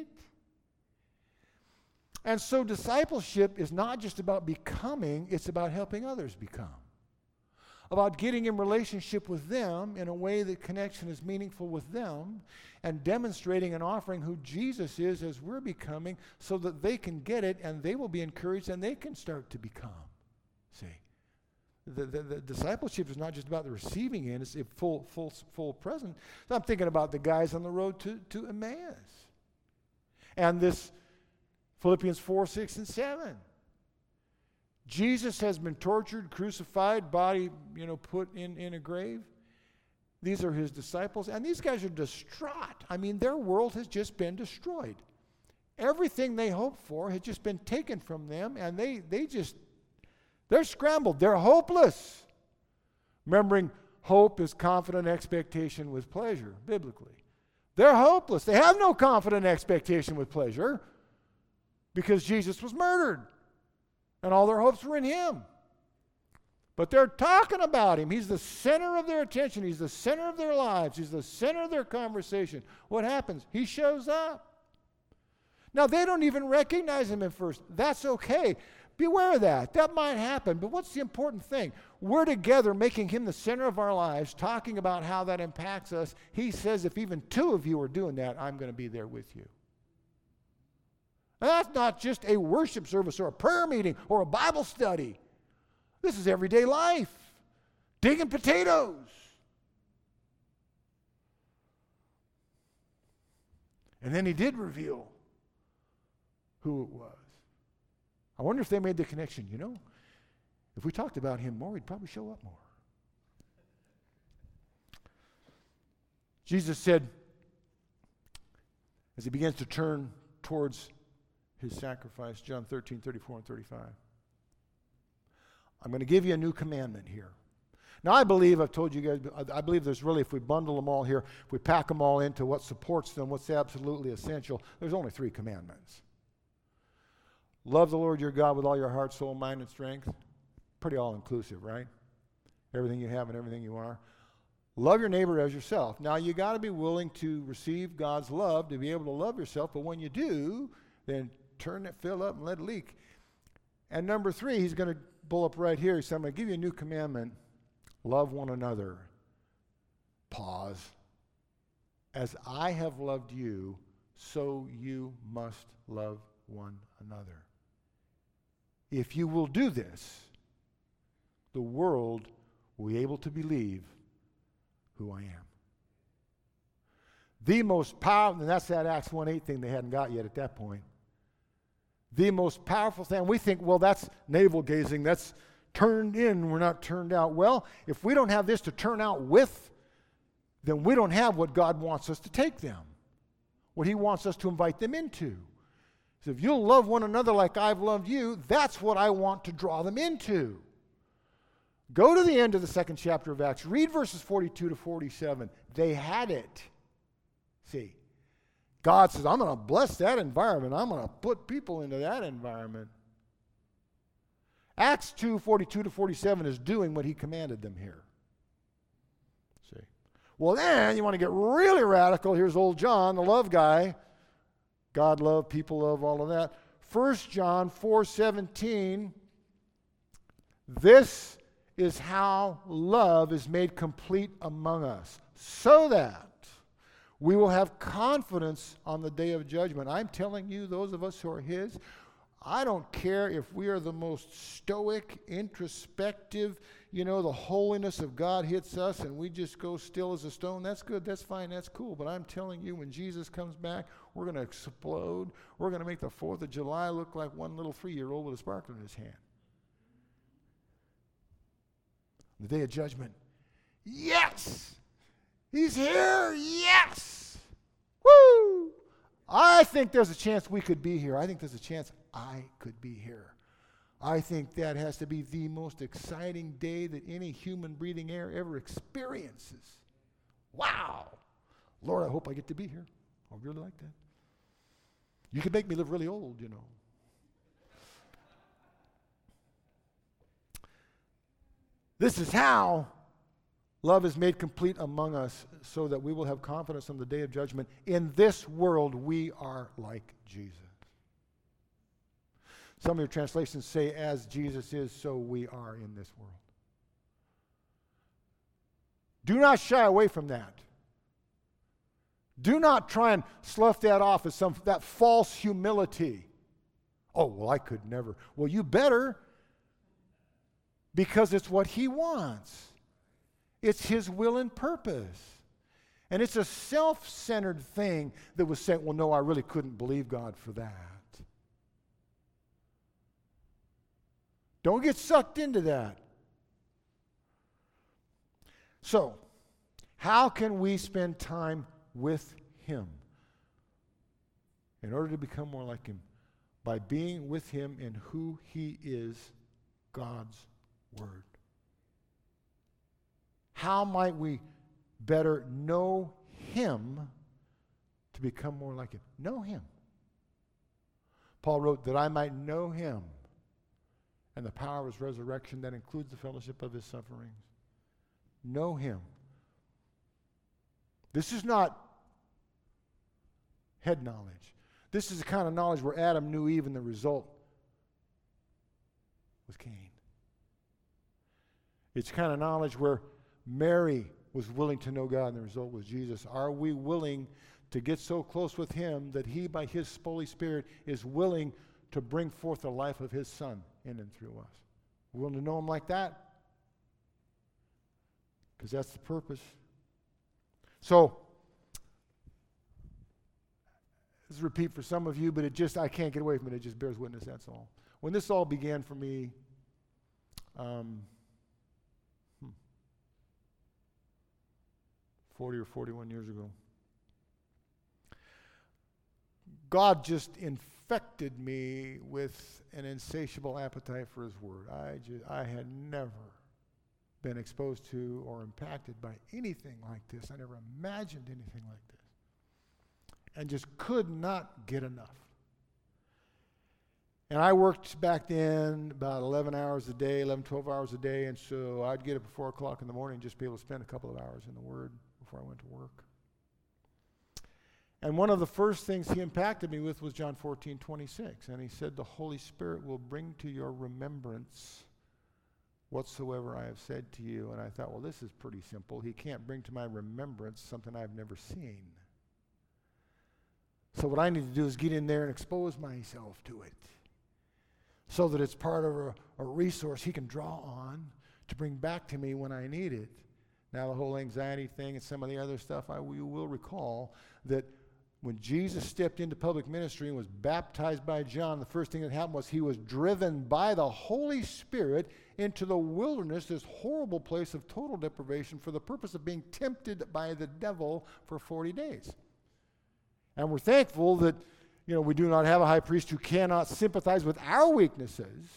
And so discipleship is not just about becoming, it's about helping others become. About getting in relationship with them in a way that connection is meaningful with them, and demonstrating and offering who Jesus is as we're becoming, so that they can get it and they will be encouraged and they can start to become. See, the, the, the discipleship is not just about the receiving end, it's a full, full, full present. So I'm thinking about the guys on the road to, to Emmaus. And this Philippians four, six, and seven. Jesus has been tortured, crucified, body, you know, put in, in a grave. These are his disciples, and these guys are distraught. I mean, their world has just been destroyed. Everything they hoped for had just been taken from them, and they, they just, they're scrambled. They're hopeless. Remembering, hope is confident expectation with pleasure, biblically. They're hopeless. They have no confident expectation with pleasure because Jesus was murdered. And all their hopes were in him. But they're talking about him. He's the center of their attention. He's the center of their lives. He's the center of their conversation. What happens? He shows up. Now, they don't even recognize him at first. That's okay. Beware of that. That might happen. But what's the important thing? We're together making him the center of our lives, talking about how that impacts us. He says, if even two of you are doing that, I'm going to be there with you. Now, that's not just a worship service or a prayer meeting or a Bible study. This is everyday life. Digging potatoes. And then he did reveal who it was. I wonder if they made the connection. You know, if we talked about him more, he'd probably show up more. Jesus said, as he begins to turn towards his sacrifice, John thirteen, thirty-four and thirty-five. I'm going to give you a new commandment here. Now, I believe, I've told you guys, I believe there's really, if we bundle them all here, if we pack them all into what supports them, what's absolutely essential, there's only three commandments. Love the Lord your God with all your heart, soul, mind, and strength. Pretty all-inclusive, right? Everything you have and everything you are. Love your neighbor as yourself. Now, you got to be willing to receive God's love to be able to love yourself, but when you do, then turn it, fill up, and let it leak. And number three, he's going to pull up right here. He said, I'm going to give you a new commandment. Love one another. Pause. As I have loved you, so you must love one another. If you will do this, the world will be able to believe who I am. The most powerful, and that's that Acts one eight thing they hadn't got yet at that point. The most powerful thing, we think, well, that's navel gazing, that's turned in, we're not turned out. Well, if we don't have this to turn out with, then we don't have what God wants us to take them, what he wants us to invite them into. So if you'll love one another like I've loved you, that's what I want to draw them into. Go to the end of the second chapter of Acts. Read verses forty-two to forty-seven. They had it. See, God says, I'm going to bless that environment. I'm going to put people into that environment. Acts two, forty-two to forty-seven is doing what he commanded them here. See. Well, then you want to get really radical. Here's old John, the love guy. God love, people love, all of that. First John four seventeen. This is how love is made complete among us, so that we will have confidence on the day of judgment. I'm telling you, those of us who are his, I don't care if we are the most stoic, introspective, you know, the holiness of God hits us and we just go still as a stone. That's good, that's fine, that's cool. But I'm telling you, when Jesus comes back, we're going to explode. We're going to make the fourth of July look like one little three-year-old with a sparkler in his hand. The day of judgment. Yes! He's here! Yes! Woo! I think there's a chance we could be here. I think there's a chance I could be here. I think that has to be the most exciting day that any human breathing air ever experiences. Wow! Lord, I hope I get to be here. I really like that. You could make me live really old, you know. This is how love is made complete among us, so that we will have confidence on the day of judgment. In this world, we are like Jesus. Some of your translations say, as Jesus is, so we are in this world. Do not shy away from that. Do not try and slough that off as some that false humility. Oh, well, I could never. Well, you better, because it's what he wants. It's his will and purpose. And it's a self-centered thing that was said, well, no, I really couldn't believe God for that. Don't get sucked into that. So, how can we spend time with him in order to become more like him? By being with him in who he is, God's Word. How might we better know him to become more like him? Know him. Paul wrote that I might know him and the power of his resurrection. That includes the fellowship of his sufferings. Know him. This is not head knowledge. This is the kind of knowledge where Adam knew Eve and the result was Cain. It's the kind of knowledge where Mary was willing to know God and the result was Jesus. Are we willing to get so close with him that he, by his Holy Spirit, is willing to bring forth the life of his Son in and through us? We're willing to know him like that? Because that's the purpose. So, this is a repeat for some of you, but it just, I can't get away from it. It just bears witness, that's all. When this all began for me, um, hmm, forty or forty-one years ago, God just infected me with an insatiable appetite for his word. I just, I had never been exposed to or impacted by anything like this. I never imagined anything like this. And just could not get enough. And I worked back then about eleven hours a day, eleven, twelve hours a day, and so I'd get up at four o'clock in the morning just to be able to spend a couple of hours in the Word before I went to work. And one of the first things he impacted me with was John fourteen twenty-six. And he said, the Holy Spirit will bring to your remembrance whatsoever I have said to you. And I thought, well, this is pretty simple. He can't bring to my remembrance something I've never seen. So what I need to do is get in there and expose myself to it so that it's part of a, a resource he can draw on to bring back to me when I need it. Now, the whole anxiety thing and some of the other stuff, I you will recall that when Jesus stepped into public ministry and was baptized by John, the first thing that happened was he was driven by the Holy Spirit into the wilderness, this horrible place of total deprivation, for the purpose of being tempted by the devil for forty days. And we're thankful that, you know, we do not have a high priest who cannot sympathize with our weaknesses,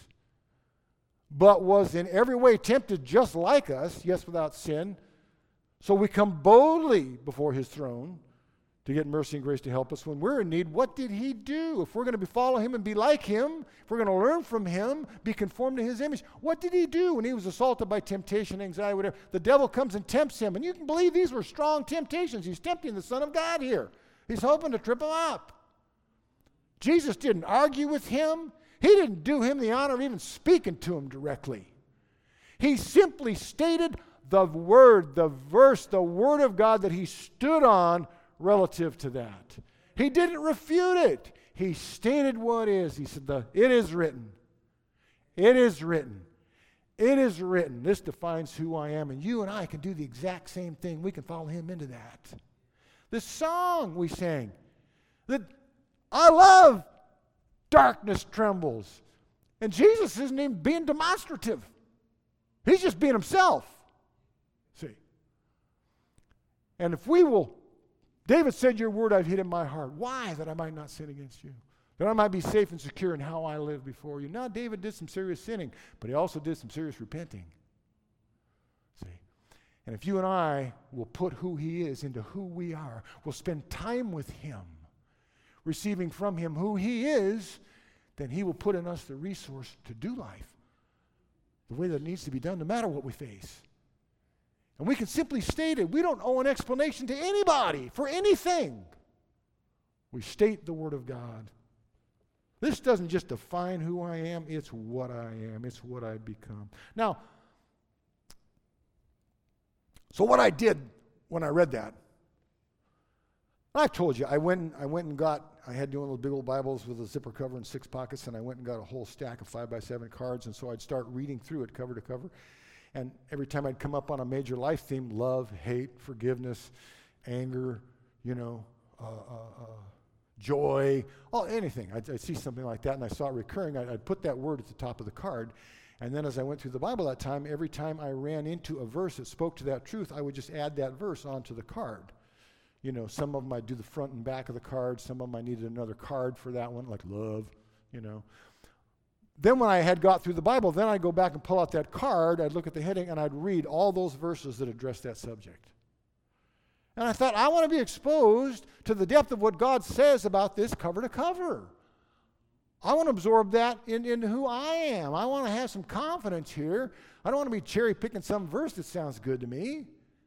but was in every way tempted just like us, yes, without sin. So we come boldly before his throne to get mercy and grace to help us when we're in need. What did he do? If we're going to be, follow him and be like him, if we're going to learn from him, be conformed to his image, what did he do when he was assaulted by temptation, anxiety, whatever? The devil comes and tempts him. And you can believe these were strong temptations. He's tempting the Son of God here. He's hoping to trip him up. Jesus didn't argue with him. He didn't do him the honor of even speaking to him directly. He simply stated the word, the verse, the word of God that he stood on relative to that. He didn't refute it. He stated what is. He said, the, it is written. It is written. It is written. This defines who I am. And you and I can do the exact same thing. We can follow him into that. This song we sang, that I love darkness trembles. And Jesus isn't even being demonstrative. He's just being himself. See? And if we will, David said, your word I've hid in my heart. Why? That I might not sin against you. That I might be safe and secure in how I live before you. Now, David did some serious sinning, but he also did some serious repenting. See? And if you and I will put who he is into who we are, we'll spend time with him, receiving from him who he is, then he will put in us the resource to do life the way that it needs to be done, no matter what we face. And we can simply state it. We don't owe an explanation to anybody for anything. We state the Word of God. This doesn't just define who I am, it's what I am, it's what I become. Now, so what I did when I read that, I've told you, I went, I went and got, I had one of those big old Bibles with a zipper cover and six pockets, and I went and got a whole stack of five by seven cards, and so I'd start reading through it cover to cover. And every time I'd come up on a major life theme, love, hate, forgiveness, anger, you know, uh, uh, uh, joy, oh, anything. I'd, I'd see something like that, and I saw it recurring. I'd, I'd put that word at the top of the card. And then as I went through the Bible that time, every time I ran into a verse that spoke to that truth, I would just add that verse onto the card. You know, some of them I'd do the front and back of the card. Some of them I needed another card for that one, like love, you know. Then when I had got through the Bible, then I'd go back and pull out that card, I'd look at the heading, and I'd read all those verses that address that subject. And I thought, I want to be exposed to the depth of what God says about this cover to cover. I want to absorb that in, into who I am. I want to have some confidence here. I don't want to be cherry picking some verse that sounds good to me.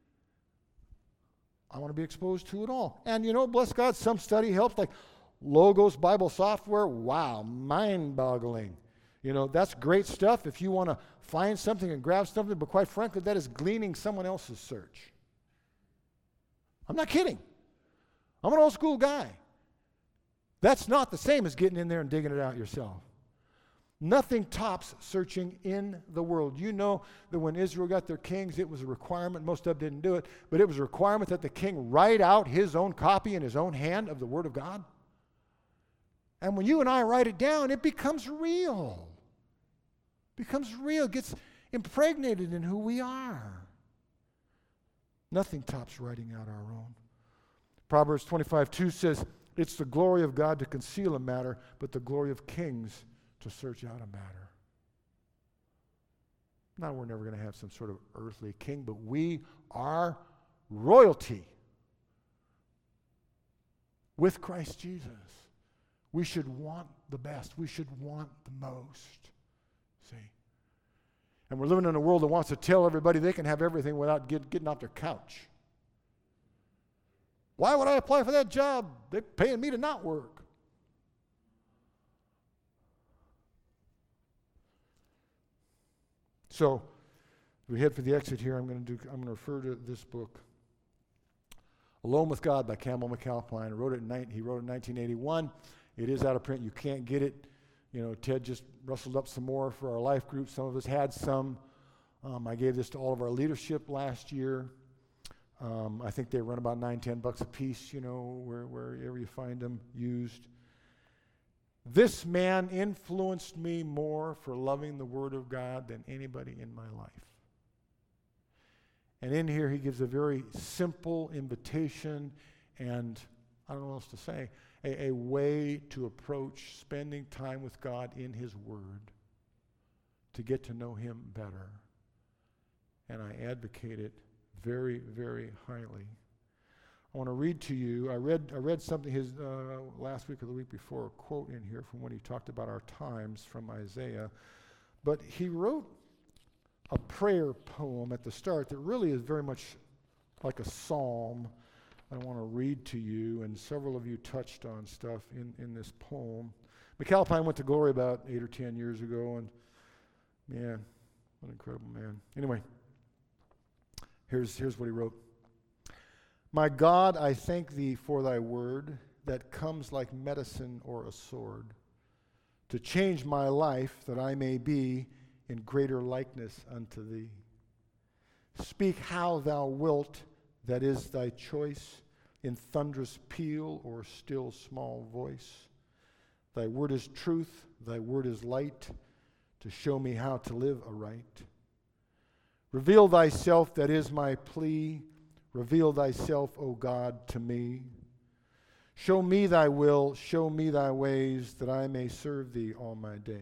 I want to be exposed to it all. And you know, bless God, some study helps, like Logos Bible software. Wow, mind-boggling. You know, that's great stuff if you want to find something and grab something, but quite frankly, that is gleaning someone else's search. I'm not kidding. I'm an old school guy. That's not the same as getting in there and digging it out yourself. Nothing tops searching in the world. You know that when Israel got their kings, it was a requirement. Most of them didn't do it, but it was a requirement that the king write out his own copy in his own hand of the Word of God. And when you and I write it down, it becomes real. Becomes real, gets impregnated in who we are. Nothing tops writing out our own. Proverbs twenty-five two says, it's the glory of God to conceal a matter, but the glory of kings to search out a matter. Now, we're never going to have some sort of earthly king, but we are royalty with Christ Jesus. We should want the best. We should want the most. See? And we're living in a world that wants to tell everybody they can have everything without get, getting off their couch. Why would I apply for that job? They're paying me to not work. So, as we head for the exit here, I'm going to do. I'm going to refer to this book, Alone with God by Campbell McAlpine. He wrote it in, ni- he wrote it in nineteen eighty-one. It is out of print. You can't get it. You know, Ted just rustled up some more for our life group. Some of us had some. Um, I gave this to all of our leadership last year. Um, I think they run about nine, ten bucks a piece, you know, where, wherever you find them used. This man influenced me more for loving the Word of God than anybody in my life. And in here, he gives a very simple invitation and, I don't know what else to say, a, a way to approach spending time with God in His Word to get to know Him better. And I advocate it very, very highly. I want to read to you, I read I read something his uh, last week or the week before, a quote in here from when he talked about our times from Isaiah. But he wrote a prayer poem at the start that really is very much like a psalm. I want to read to you, and several of you touched on stuff in, in this poem. McAlpine went to glory about eight or ten years ago, and man, what an incredible man. Anyway, here's, here's what he wrote. My God, I thank thee for thy word that comes like medicine or a sword, to change my life that I may be in greater likeness unto thee. Speak how thou wilt, that is thy choice, in thunderous peal or still small voice. Thy word is truth, thy word is light, to show me how to live aright. Reveal thyself, that is my plea. Reveal thyself, O God, to me. Show me thy will, show me thy ways, that I may serve thee all my days.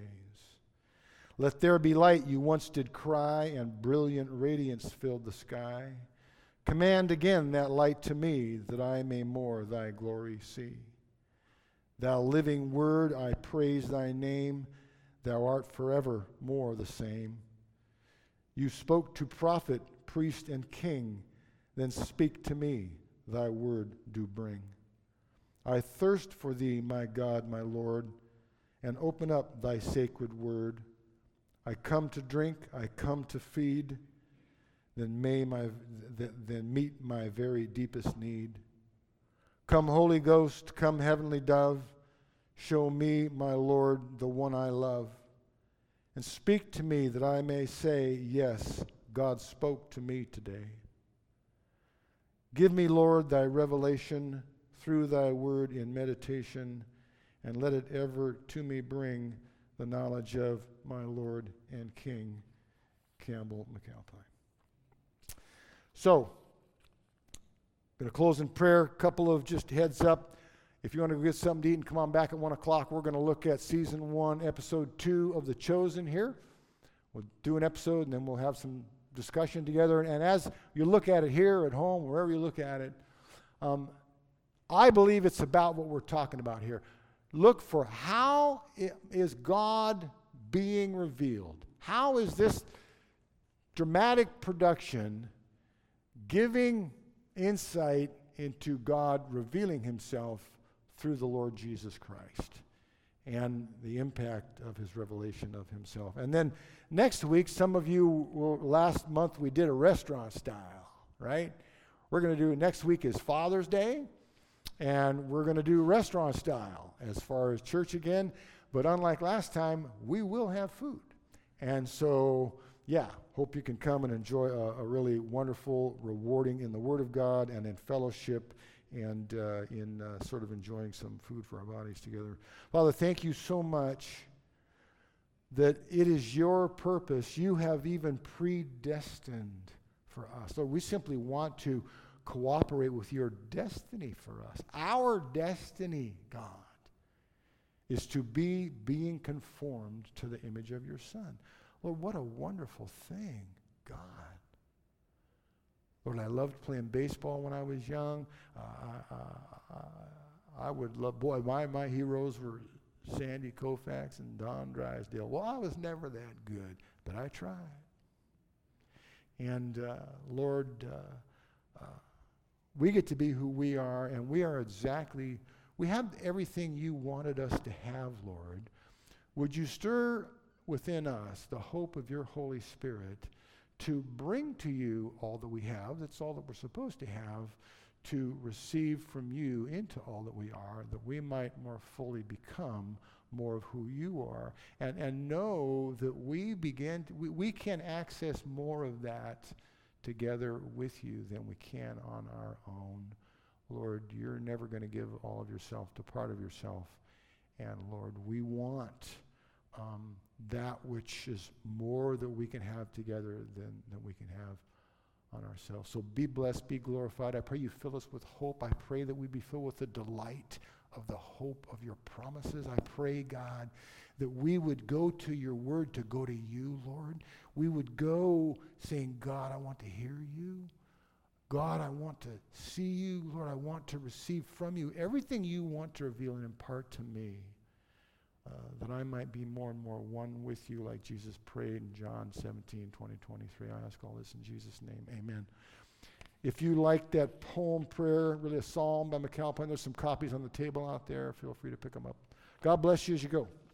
Let there be light, you once did cry, and brilliant radiance filled the sky. Command again that light to me, that I may more thy glory see. Thou living word, I praise thy name. Thou art forever more the same. You spoke to prophet, priest, and king. Then speak to me, thy word do bring. I thirst for thee, my God, my Lord, and open up thy sacred word. I come to drink, I come to feed, then may my th- then meet my very deepest need. Come, Holy Ghost, come, heavenly dove, show me, my Lord, the one I love, and speak to me that I may say, yes, God spoke to me today. Give me, Lord, thy revelation through thy word in meditation, and let it ever to me bring the knowledge of my Lord and King, Campbell McAlpine. So, I'm going to close in prayer. A couple of just heads up. If you want to go get something to eat and come on back at one o'clock, we're going to look at season one, episode two of The Chosen here. We'll do an episode, and then we'll have some discussion together. And as you look at it here, at home, wherever you look at it, um, I believe it's about what we're talking about here. Look for how is God being revealed? How is this dramatic production giving insight into God revealing himself through the Lord Jesus Christ and the impact of his revelation of himself? And then next week, some of you, will, last month we did a restaurant style, right? We're going to do, next week is Father's Day, and we're going to do restaurant style as far as church again. But unlike last time, we will have food. And so, yeah, hope you can come and enjoy a, a really wonderful, rewarding in the Word of God and in fellowship and uh, in uh, sort of enjoying some food for our bodies together. Father, thank you so much that it is your purpose. You have even predestined for us. So we simply want to cooperate with your destiny for us. Our destiny, God, is to be being conformed to the image of your Son. Lord, what a wonderful thing, God. Lord, I loved playing baseball when I was young. Uh, I, I, I would love, boy, my, my heroes were Sandy Koufax and Don Drysdale. Well, I was never that good, but I tried. And uh, Lord, uh, uh, we get to be who we are, and we are exactly, we have everything you wanted us to have, Lord. Would you stir within us the hope of your Holy Spirit to bring to you all that we have, that's all that we're supposed to have, to receive from you into all that we are, that we might more fully become more of who you are, and, and know that we begin, to, we, we can access more of that together with you than we can on our own. Lord, you're never going to give all of yourself to part of yourself. And Lord, we want um, that which is more that we can have together than, than we can have on ourselves. So be blessed, be glorified. I pray you fill us with hope. I pray that we be filled with the delight of the hope of your promises. I pray, God, that we would go to your word to go to you, Lord. We would go saying, God, I want to hear you. God, I want to see you. Lord, I want to receive from you everything you want to reveal and impart to me, uh, that I might be more and more one with you, like Jesus prayed in John seventeen, twenty, twenty-three. I ask all this in Jesus' name. Amen. If you like that poem prayer, really a psalm by McAlpine, there's some copies on the table out there. Feel free to pick them up. God bless you as you go.